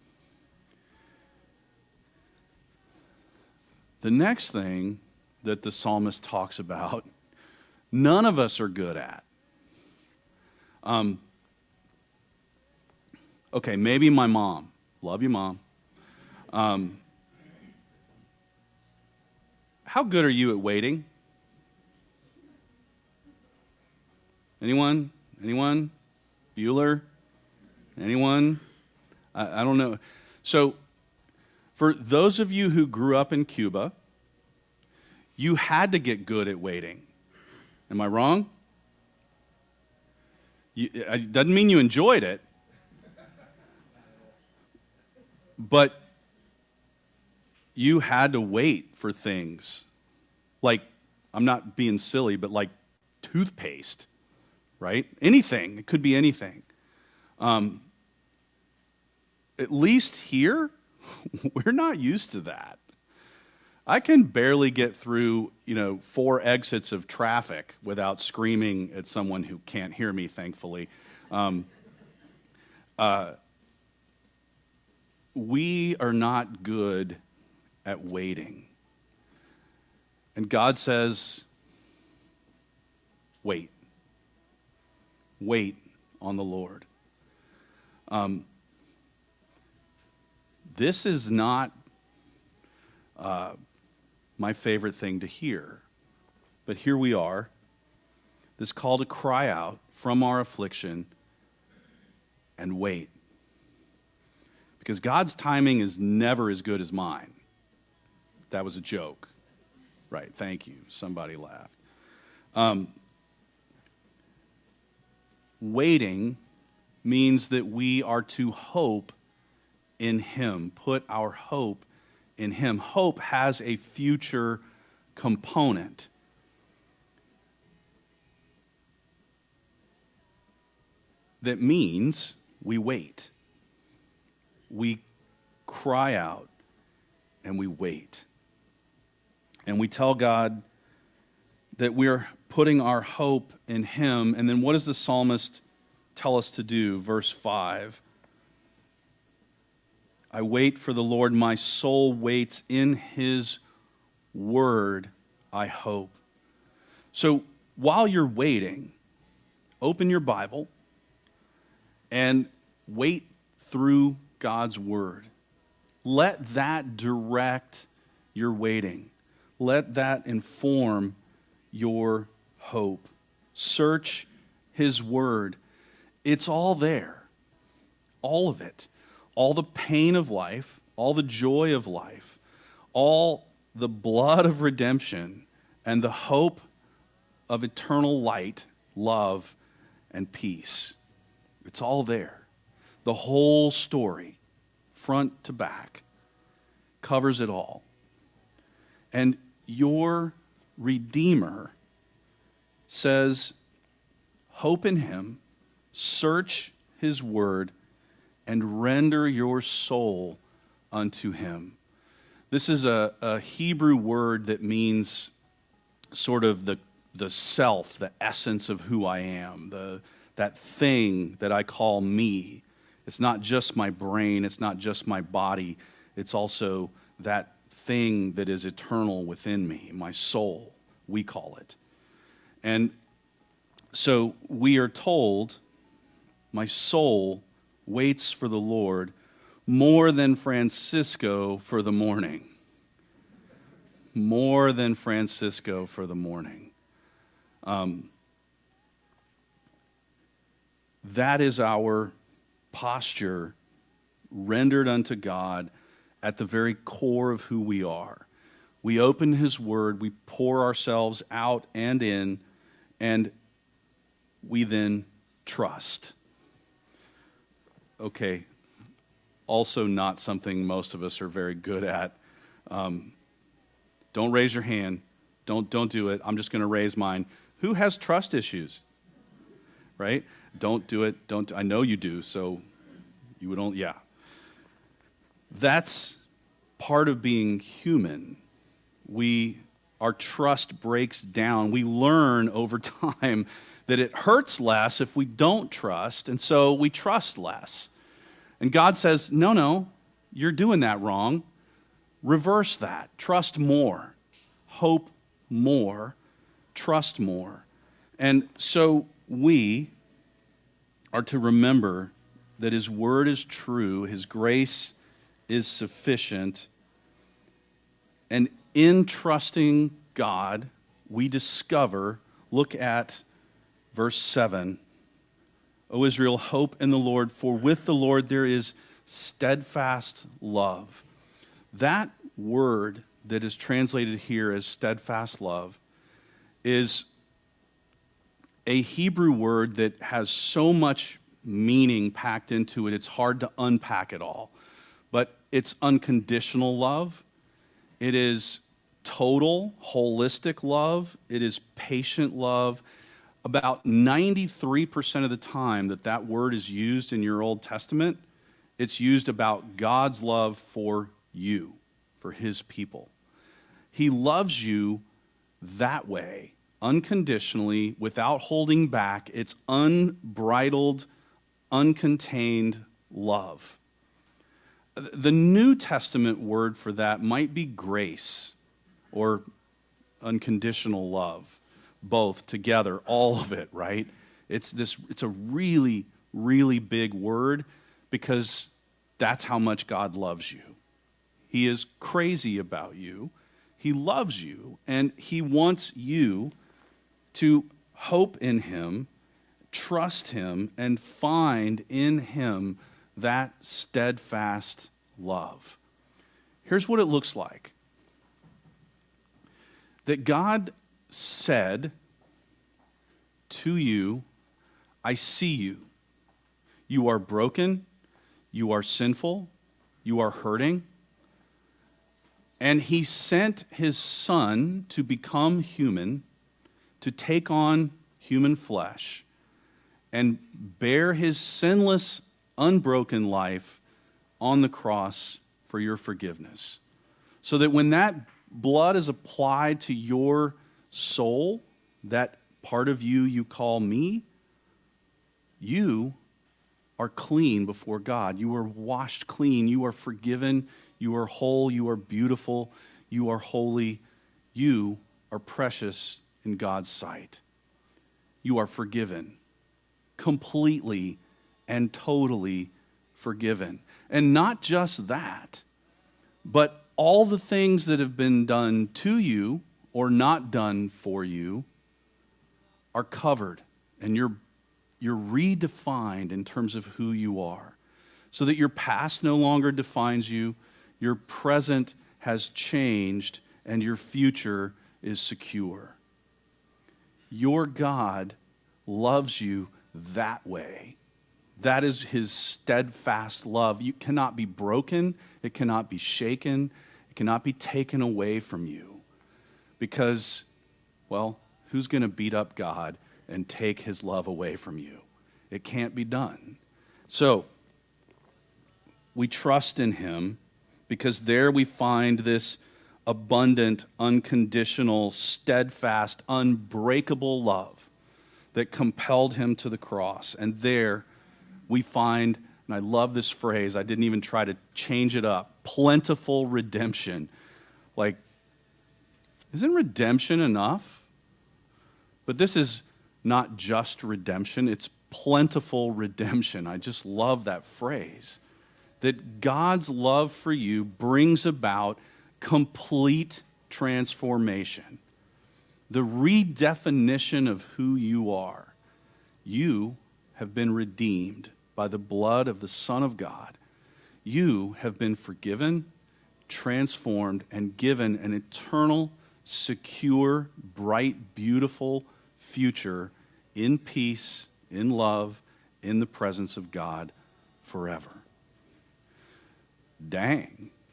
The next thing that the psalmist talks about, none of us are good at. Um, okay, maybe my mom. Love you, Mom. Um, how good are you at waiting? Anyone? Anyone? Bueller? Anyone? I, I don't know. So, for those of you who grew up in Cuba, you had to get good at waiting. Am I wrong? You, it doesn't mean you enjoyed it, but you had to wait for things. Like, I'm not being silly, but like toothpaste, right? Anything. It could be anything. Um, at least here, we're not used to that. I can barely get through, you know, four exits of traffic without screaming at someone who can't hear me, thankfully. Um, uh, we are not good at waiting. And God says, wait. Wait on the Lord. Um, this is not uh, my favorite thing to hear. But here we are, this call to cry out from our affliction and wait. Because God's timing is never as good as mine. That was a joke. Right, thank you. Somebody laughed. Um, waiting means that we are to hope in Him, put our hope in Him. Hope has a future component. That means we wait. We cry out and we wait. And we tell God that we're putting our hope in Him. And then what does the psalmist tell us to do? Verse five. I wait for the Lord, my soul waits in His word, I hope. So while you're waiting, open your Bible and wait through God's word. Let that direct your waiting. Let that inform your hope. Search His word. It's all there. All of it. All the pain of life, all the joy of life, all the blood of redemption, and the hope of eternal light, love, and peace. It's all there. The whole story, front to back, covers it all. And your Redeemer says, hope in Him, search His word, and render your soul unto Him. This is a, a Hebrew word that means sort of the, the self, the essence of who I am, the, that thing that I call me. It's not just my brain, it's not just my body, it's also that thing that is eternal within me, my soul, we call it. And so we are told, my soul waits for the Lord more than Francisco for the morning. More than Francisco for the morning. Um, that is our posture rendered unto God at the very core of who we are. We open His word, we pour ourselves out and in, and we then trust. Okay, also not something most of us are very good at. Um, don't raise your hand. Don't, don't do it. I'm just going to raise mine. Who has trust issues? Right? Don't do it. Don't. I know you do, so you would only, yeah. That's part of being human. We, our trust breaks down. We learn over time that it hurts less if we don't trust, and so we trust less. And God says, no, no, you're doing that wrong. Reverse that. Trust more. Hope more. Trust more. And so we are to remember that His word is true, His grace is sufficient, and in trusting God, we discover, look at verse seven, O Israel, hope in the Lord, for with the Lord there is steadfast love. That word that is translated here as steadfast love is a Hebrew word that has so much meaning packed into it, it's hard to unpack it all. But it's unconditional love. It is total, holistic love. It is patient love. About ninety-three percent of the time that that word is used in your Old Testament, it's used about God's love for you, for His people. He loves you that way, unconditionally, without holding back. It's unbridled, uncontained love. The New Testament word for that might be grace or unconditional love, both together, all of it, right? It's this. It's a really, really big word because that's how much God loves you. He is crazy about you. He loves you, and he wants you to hope in him, trust him, and find in him that steadfast love. Here's what it looks like. That God said to you, I see you. You are broken. You are sinful. You are hurting. And he sent his son to become human, to take on human flesh, and bear his sinless, unbroken life on the cross for your forgiveness. So that when that blood is applied to your soul, that part of you you call me, you are clean before God. You are washed clean. You are forgiven. You are whole. You are beautiful. You are holy. You are precious in God's sight. You are forgiven, completely and totally forgiven. And not just that, but all the things that have been done to you or not done for you are covered, and you're you're redefined in terms of who you are, so that your past no longer defines you, your present has changed, and your future is secure. Your God loves you that way. That is his steadfast love. You cannot be broken. It cannot be shaken. It cannot be taken away from you. Because, well, who's going to beat up God and take his love away from you? It can't be done. So, we trust in him because there we find this abundant, unconditional, steadfast, unbreakable love that compelled him to the cross. And there we find, and I love this phrase, I didn't even try to change it up, plentiful redemption. Like, isn't redemption enough? But this is not just redemption, it's plentiful redemption. I just love that phrase. That God's love for you brings about complete transformation. The redefinition of who you are. You have been redeemed by the blood of the Son of God. You have been forgiven, transformed, and given an eternal, secure, bright, beautiful future in peace, in love, in the presence of God forever. Dang.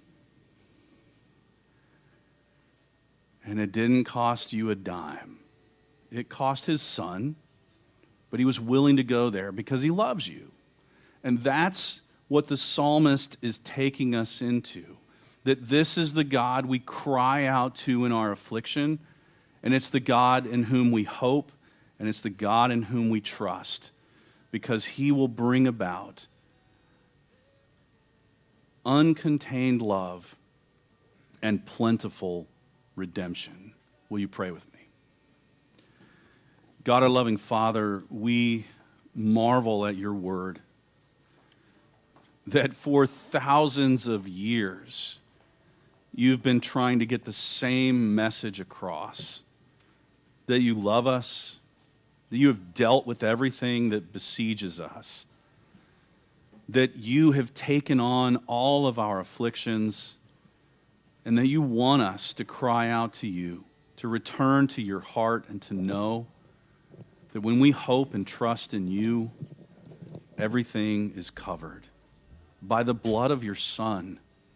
And it didn't cost you a dime. It cost his son, but he was willing to go there because he loves you. And that's what the psalmist is taking us into. That this is the God we cry out to in our affliction, and it's the God in whom we hope, and it's the God in whom we trust, because he will bring about uncontained love and plentiful redemption. Will you pray with me? God, our loving Father, we marvel at your word, that for thousands of years you've been trying to get the same message across, that you love us, that you have dealt with everything that besieges us, that you have taken on all of our afflictions, and that you want us to cry out to you, to return to your heart, and to know that when we hope and trust in you, everything is covered by the blood of your Son.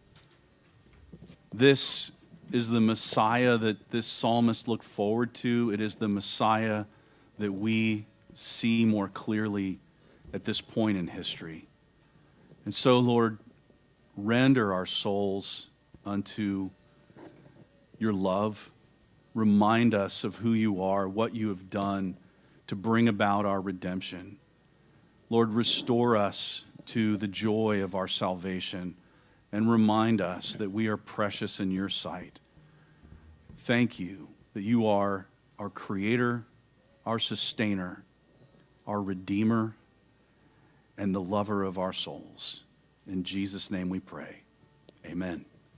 This is the Messiah that this psalmist looked forward to. It is the Messiah that we see more clearly at this point in history. And so, Lord, render our souls unto your love. Remind us of who you are, what you have done to bring about our redemption. Lord, restore us to the joy of our salvation and remind us that we are precious in your sight. Thank you that you are our creator, our sustainer, our redeemer, and the lover of our souls. In Jesus' name we pray. Amen.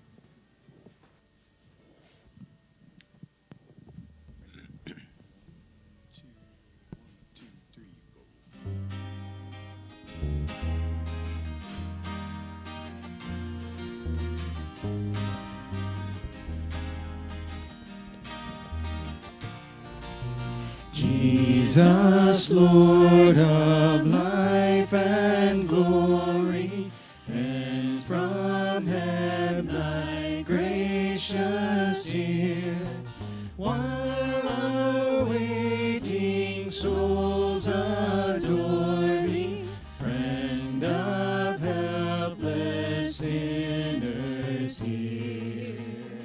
Jesus, Lord of life and glory, and from heaven thy gracious ear, while our waiting souls adore thee, friend of helpless sinners, hear.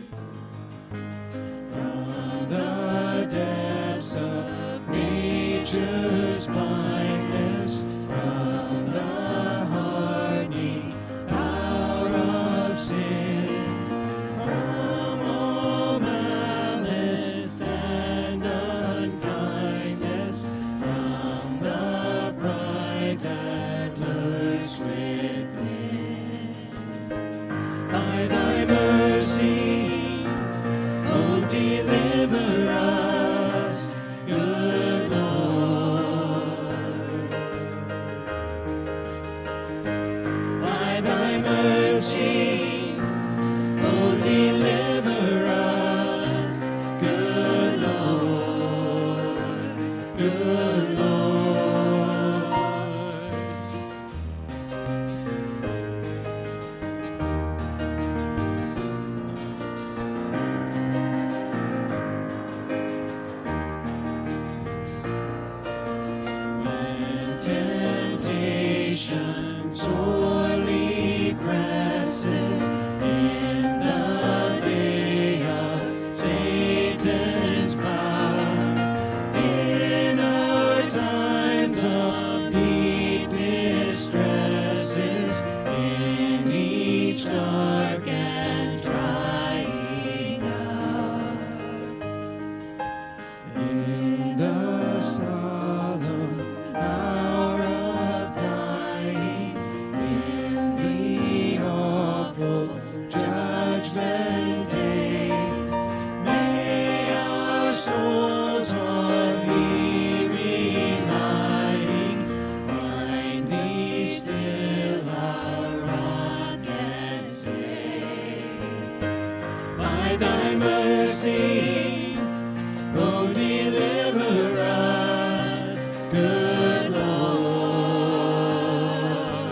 From the depths of nature's blindness, from the hardening power of sin, from all malice and unkindness, from the pride that lurks within. By thy mercy, O deliver us, good Lord. By thy mercy, O deliver us, good Lord, good Lord. When temptation sorely presses in the day of Satan's power, in our times of deep distresses, in each dark and trying hour, in the solemn hour of dying, in the awful judgment day, may our souls on thee relying find thee still our rock and stay. By thy mercy, O deliver us, good Lord.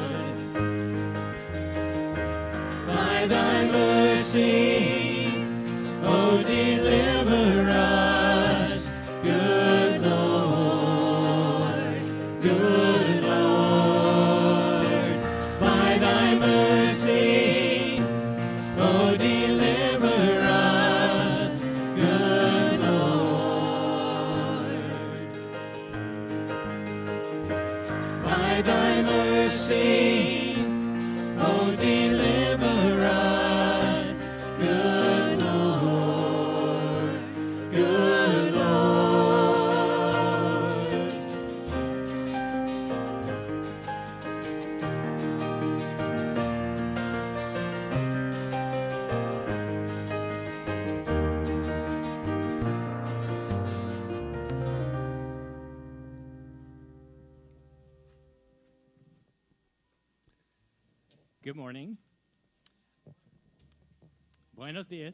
By thy mercy, O deliver us, good Lord, good Lord. By thy mercy, O deliver us, good Lord. By thy mercy, O deliver us, good Lord, good Lord. Good morning. Buenos dias.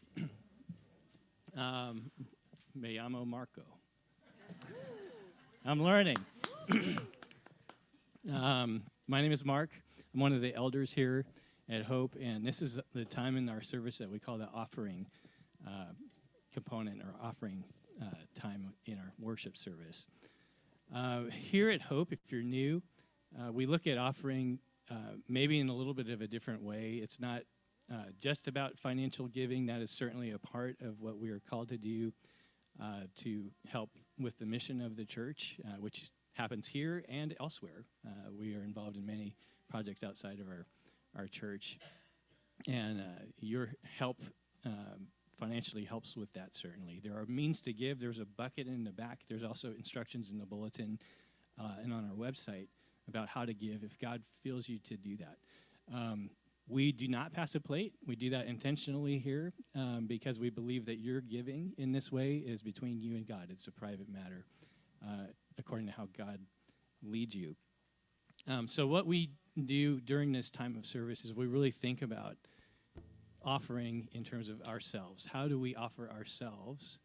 um, me llamo Marco. I'm learning. um, my name is Mark. I'm one of the elders here at Hope, and this is the time in our service that we call the offering uh, component or offering uh, time in our worship service. Uh, here at Hope, if you're new, uh, we look at offering uh, maybe in a little bit of a different way. It's not uh, just about financial giving. That is certainly a part of what we are called to do uh, to help with the mission of the church, uh, which happens here and elsewhere. Uh, we are involved in many projects outside of our, our church. and uh, your help um, financially helps with that, certainly. There are means to give. There's a bucket in the back. There's also instructions in the bulletin uh, and on our website about how to give if God feels you to do that. Um, we do not pass a plate. We do that intentionally here um, because we believe that your giving in this way is between you and God. It's a private matter uh, according to how God leads you. Um, so what we do during this time of service is we really think about offering in terms of ourselves. How do we offer ourselves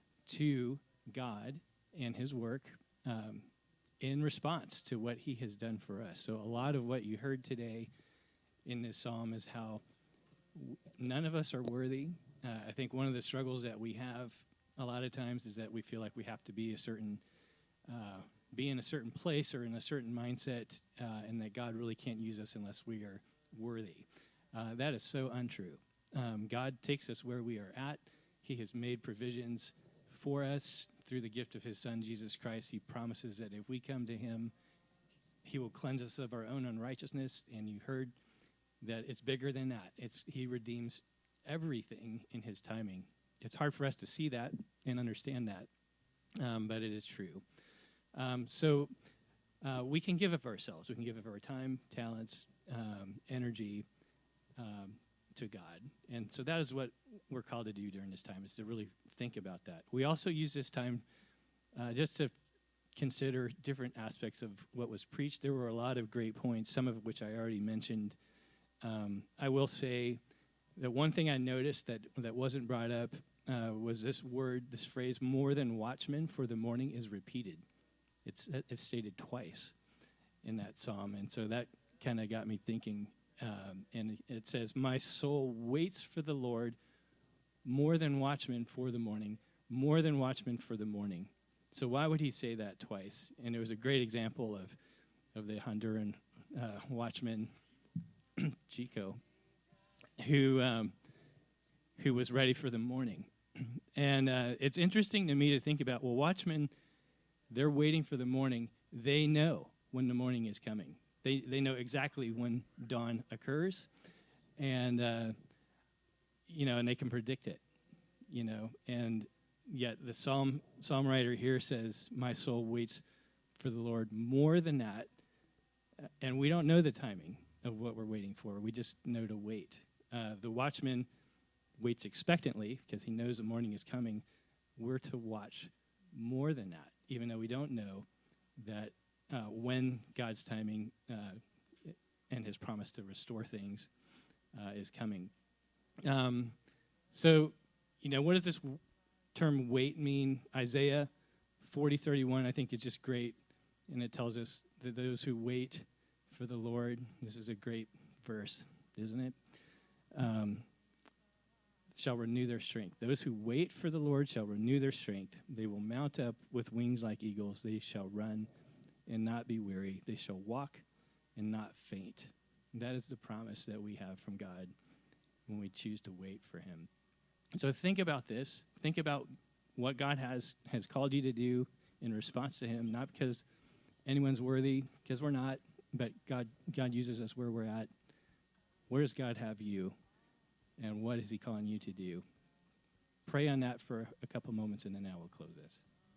to God and his work um, in response to what he has done for us? So a lot of what you heard today in this psalm is how w- none of us are worthy. Uh, I think one of the struggles that we have a lot of times is that we feel like we have to be a certain, uh, be in a certain place or in a certain mindset, uh, and that God really can't use us unless we are worthy. Uh, that is so untrue. Um, God takes us where we are at. He has made provisions for us through the gift of his son, Jesus Christ. He promises that if we come to him, he will cleanse us of our own unrighteousness. And you heard that it's bigger than that. It's he redeems everything in his timing. It's hard for us to see that and understand that, um, but it is true. Um, so uh, we can give of ourselves. We can give of our time, talents, um, energy, um, to God. And so that is what we're called to do during this time, is to really think about that. We also use this time uh, just to consider different aspects of what was preached. There were a lot of great points, some of which I already mentioned. Um, I will say that one thing I noticed that, that wasn't brought up uh, was this word, this phrase, more than watchmen for the morning, is repeated. It's, it's stated twice in that psalm. And so that kind of got me thinking. Um, and it says, my soul waits for the Lord more than watchmen for the morning, more than watchmen for the morning. So why would he say that twice? And it was a great example of, of the Honduran uh, watchman, Chico, who, um, who was ready for the morning. And uh, it's interesting to me to think about, well, watchmen, they're waiting for the morning. They know when the morning is coming. They they know exactly when dawn occurs, and uh, you know, and they can predict it, you know. And yet the psalm psalm writer here says, "My soul waits for the Lord more than that," and we don't know the timing of what we're waiting for. We just know to wait. Uh, the watchman waits expectantly because he knows the morning is coming. We're to watch more than that, even though we don't know that. Uh, when God's timing uh, and his promise to restore things uh, is coming. Um, so, you know, what does this w- term wait mean? Isaiah forty thirty-one, I think, is just great. And it tells us that those who wait for the Lord, this is a great verse, isn't it? Um, shall renew their strength. Those who wait for the Lord shall renew their strength. They will mount up with wings like eagles. They shall run and not be weary. They shall walk and not faint. And that is the promise that we have from God when we choose to wait for him. So think about this. Think about what God has, has called you to do in response to him, not because anyone's worthy, because we're not, but God, God uses us where we're at. Where does God have you? And what is he calling you to do? Pray on that for a couple moments, and then I will close this.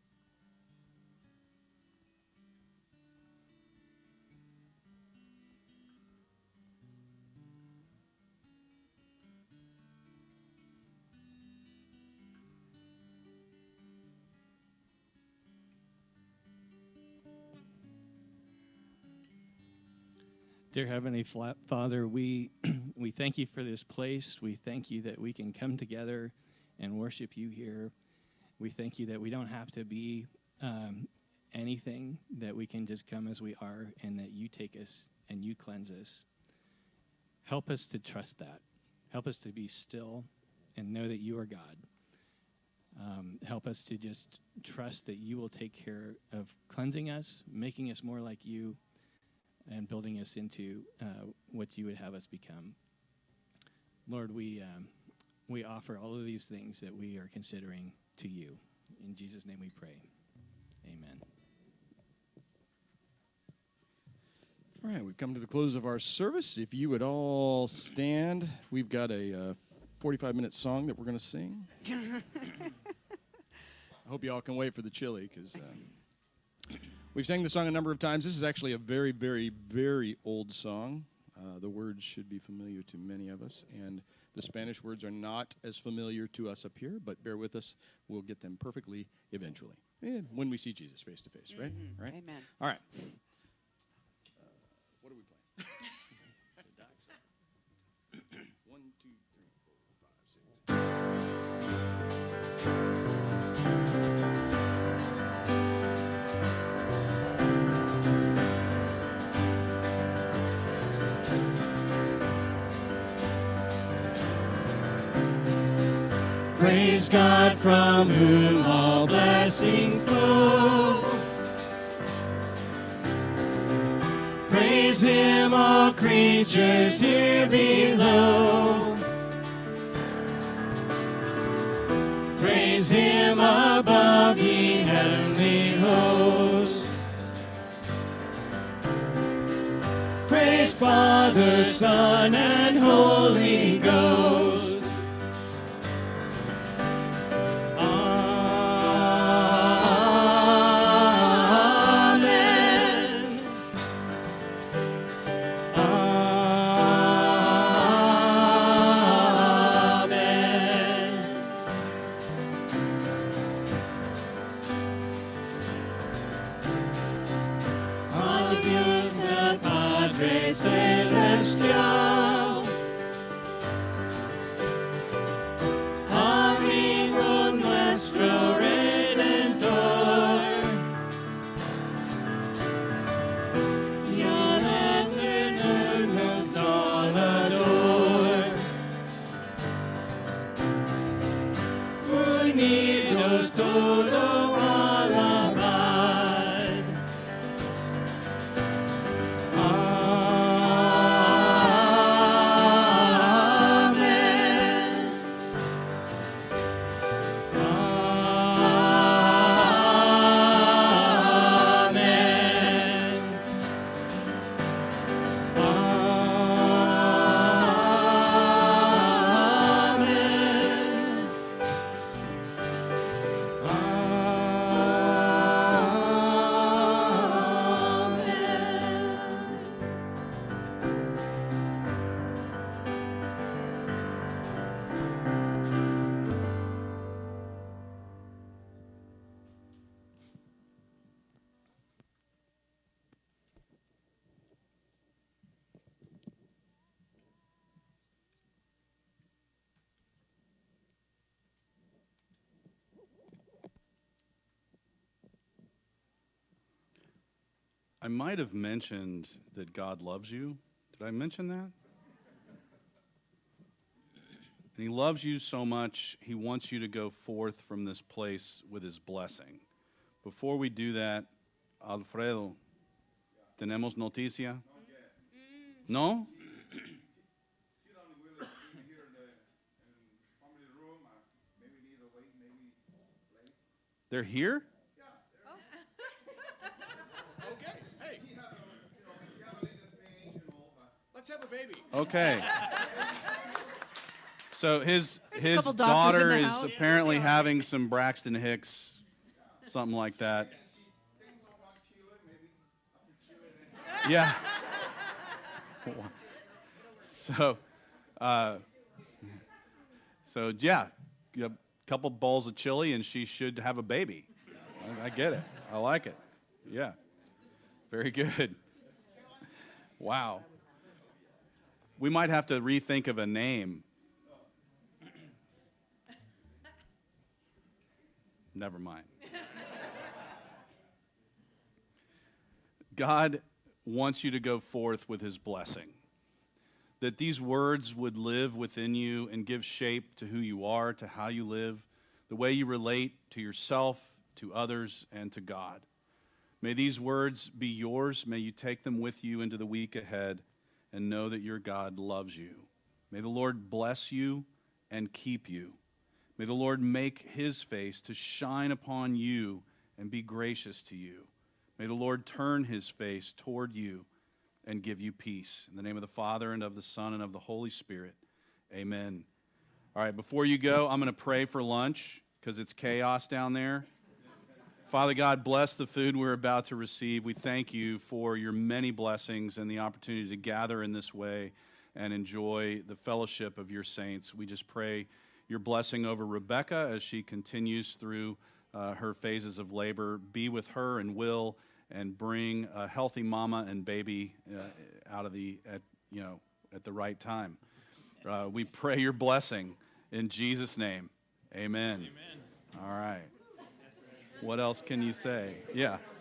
Dear Heavenly Father, we we thank you for this place. We thank you that we can come together and worship you here. We thank you that we don't have to be um, anything, that we can just come as we are, and that you take us and you cleanse us. Help us to trust that. Help us to be still and know that you are God. Um, help us to just trust that you will take care of cleansing us, making us more like you, and building us into uh, what you would have us become. Lord, we um, we offer all of these things that we are considering to you. In Jesus' name we pray. Amen. All right, we've come to the close of our service. If you would all stand, we've got a uh, forty-five minute song that we're going to sing. I hope you all can wait for the chili, because uh, we've sang the song a number of times. This is actually a very, very, very old song. Uh, the words should be familiar to many of us, and the Spanish words are not as familiar to us up here, but bear with us. We'll get them perfectly eventually, and when we see Jesus face to face, right? Mm-hmm. Right? Amen. All right. What are we playing? One, two, three, four, five, six. Praise God from whom all blessings flow. Praise Him, all creatures here below. Praise Him above, ye heavenly hosts. Praise Father, Son, and Holy Ghost. Celestial, amigo nuestro Redentor, y al eterno Salvador, unidos todos a la paz. I might have mentioned that God loves you. Did I mention that? And He loves you so much, He wants you to go forth from this place with His blessing. Before we do that, Alfredo, ¿tenemos noticia? No? They're here? Okay. Hey. Let's have a baby. Okay. So his There's a his couple doctors in daughter the is house. apparently having some Braxton Hicks, something like that. Yeah. So, uh, so yeah, a couple bowls of chili and she should have a baby. I, I get it. I like it. Yeah. Very good. Wow. We might have to rethink of a name. Never mind. God wants you to go forth with His blessing. That these words would live within you and give shape to who you are, to how you live, the way you relate to yourself, to others, and to God. May these words be yours. May you take them with you into the week ahead and know that your God loves you. May the Lord bless you and keep you. May the Lord make His face to shine upon you and be gracious to you. May the Lord turn His face toward you and give you peace. In the name of the Father, and of the Son, and of the Holy Spirit. Amen. All right, before you go, I'm going to pray for lunch because it's chaos down there. Father God, bless the food we're about to receive. We thank you for your many blessings and the opportunity to gather in this way and enjoy the fellowship of your saints. We just pray your blessing over Rebecca as she continues through uh, her phases of labor. Be with her and Will, and bring a healthy mama and baby uh, out of the at you know at the right time. Uh, we pray your blessing in Jesus' name. Amen. Amen. All right. What else can you say? Yeah.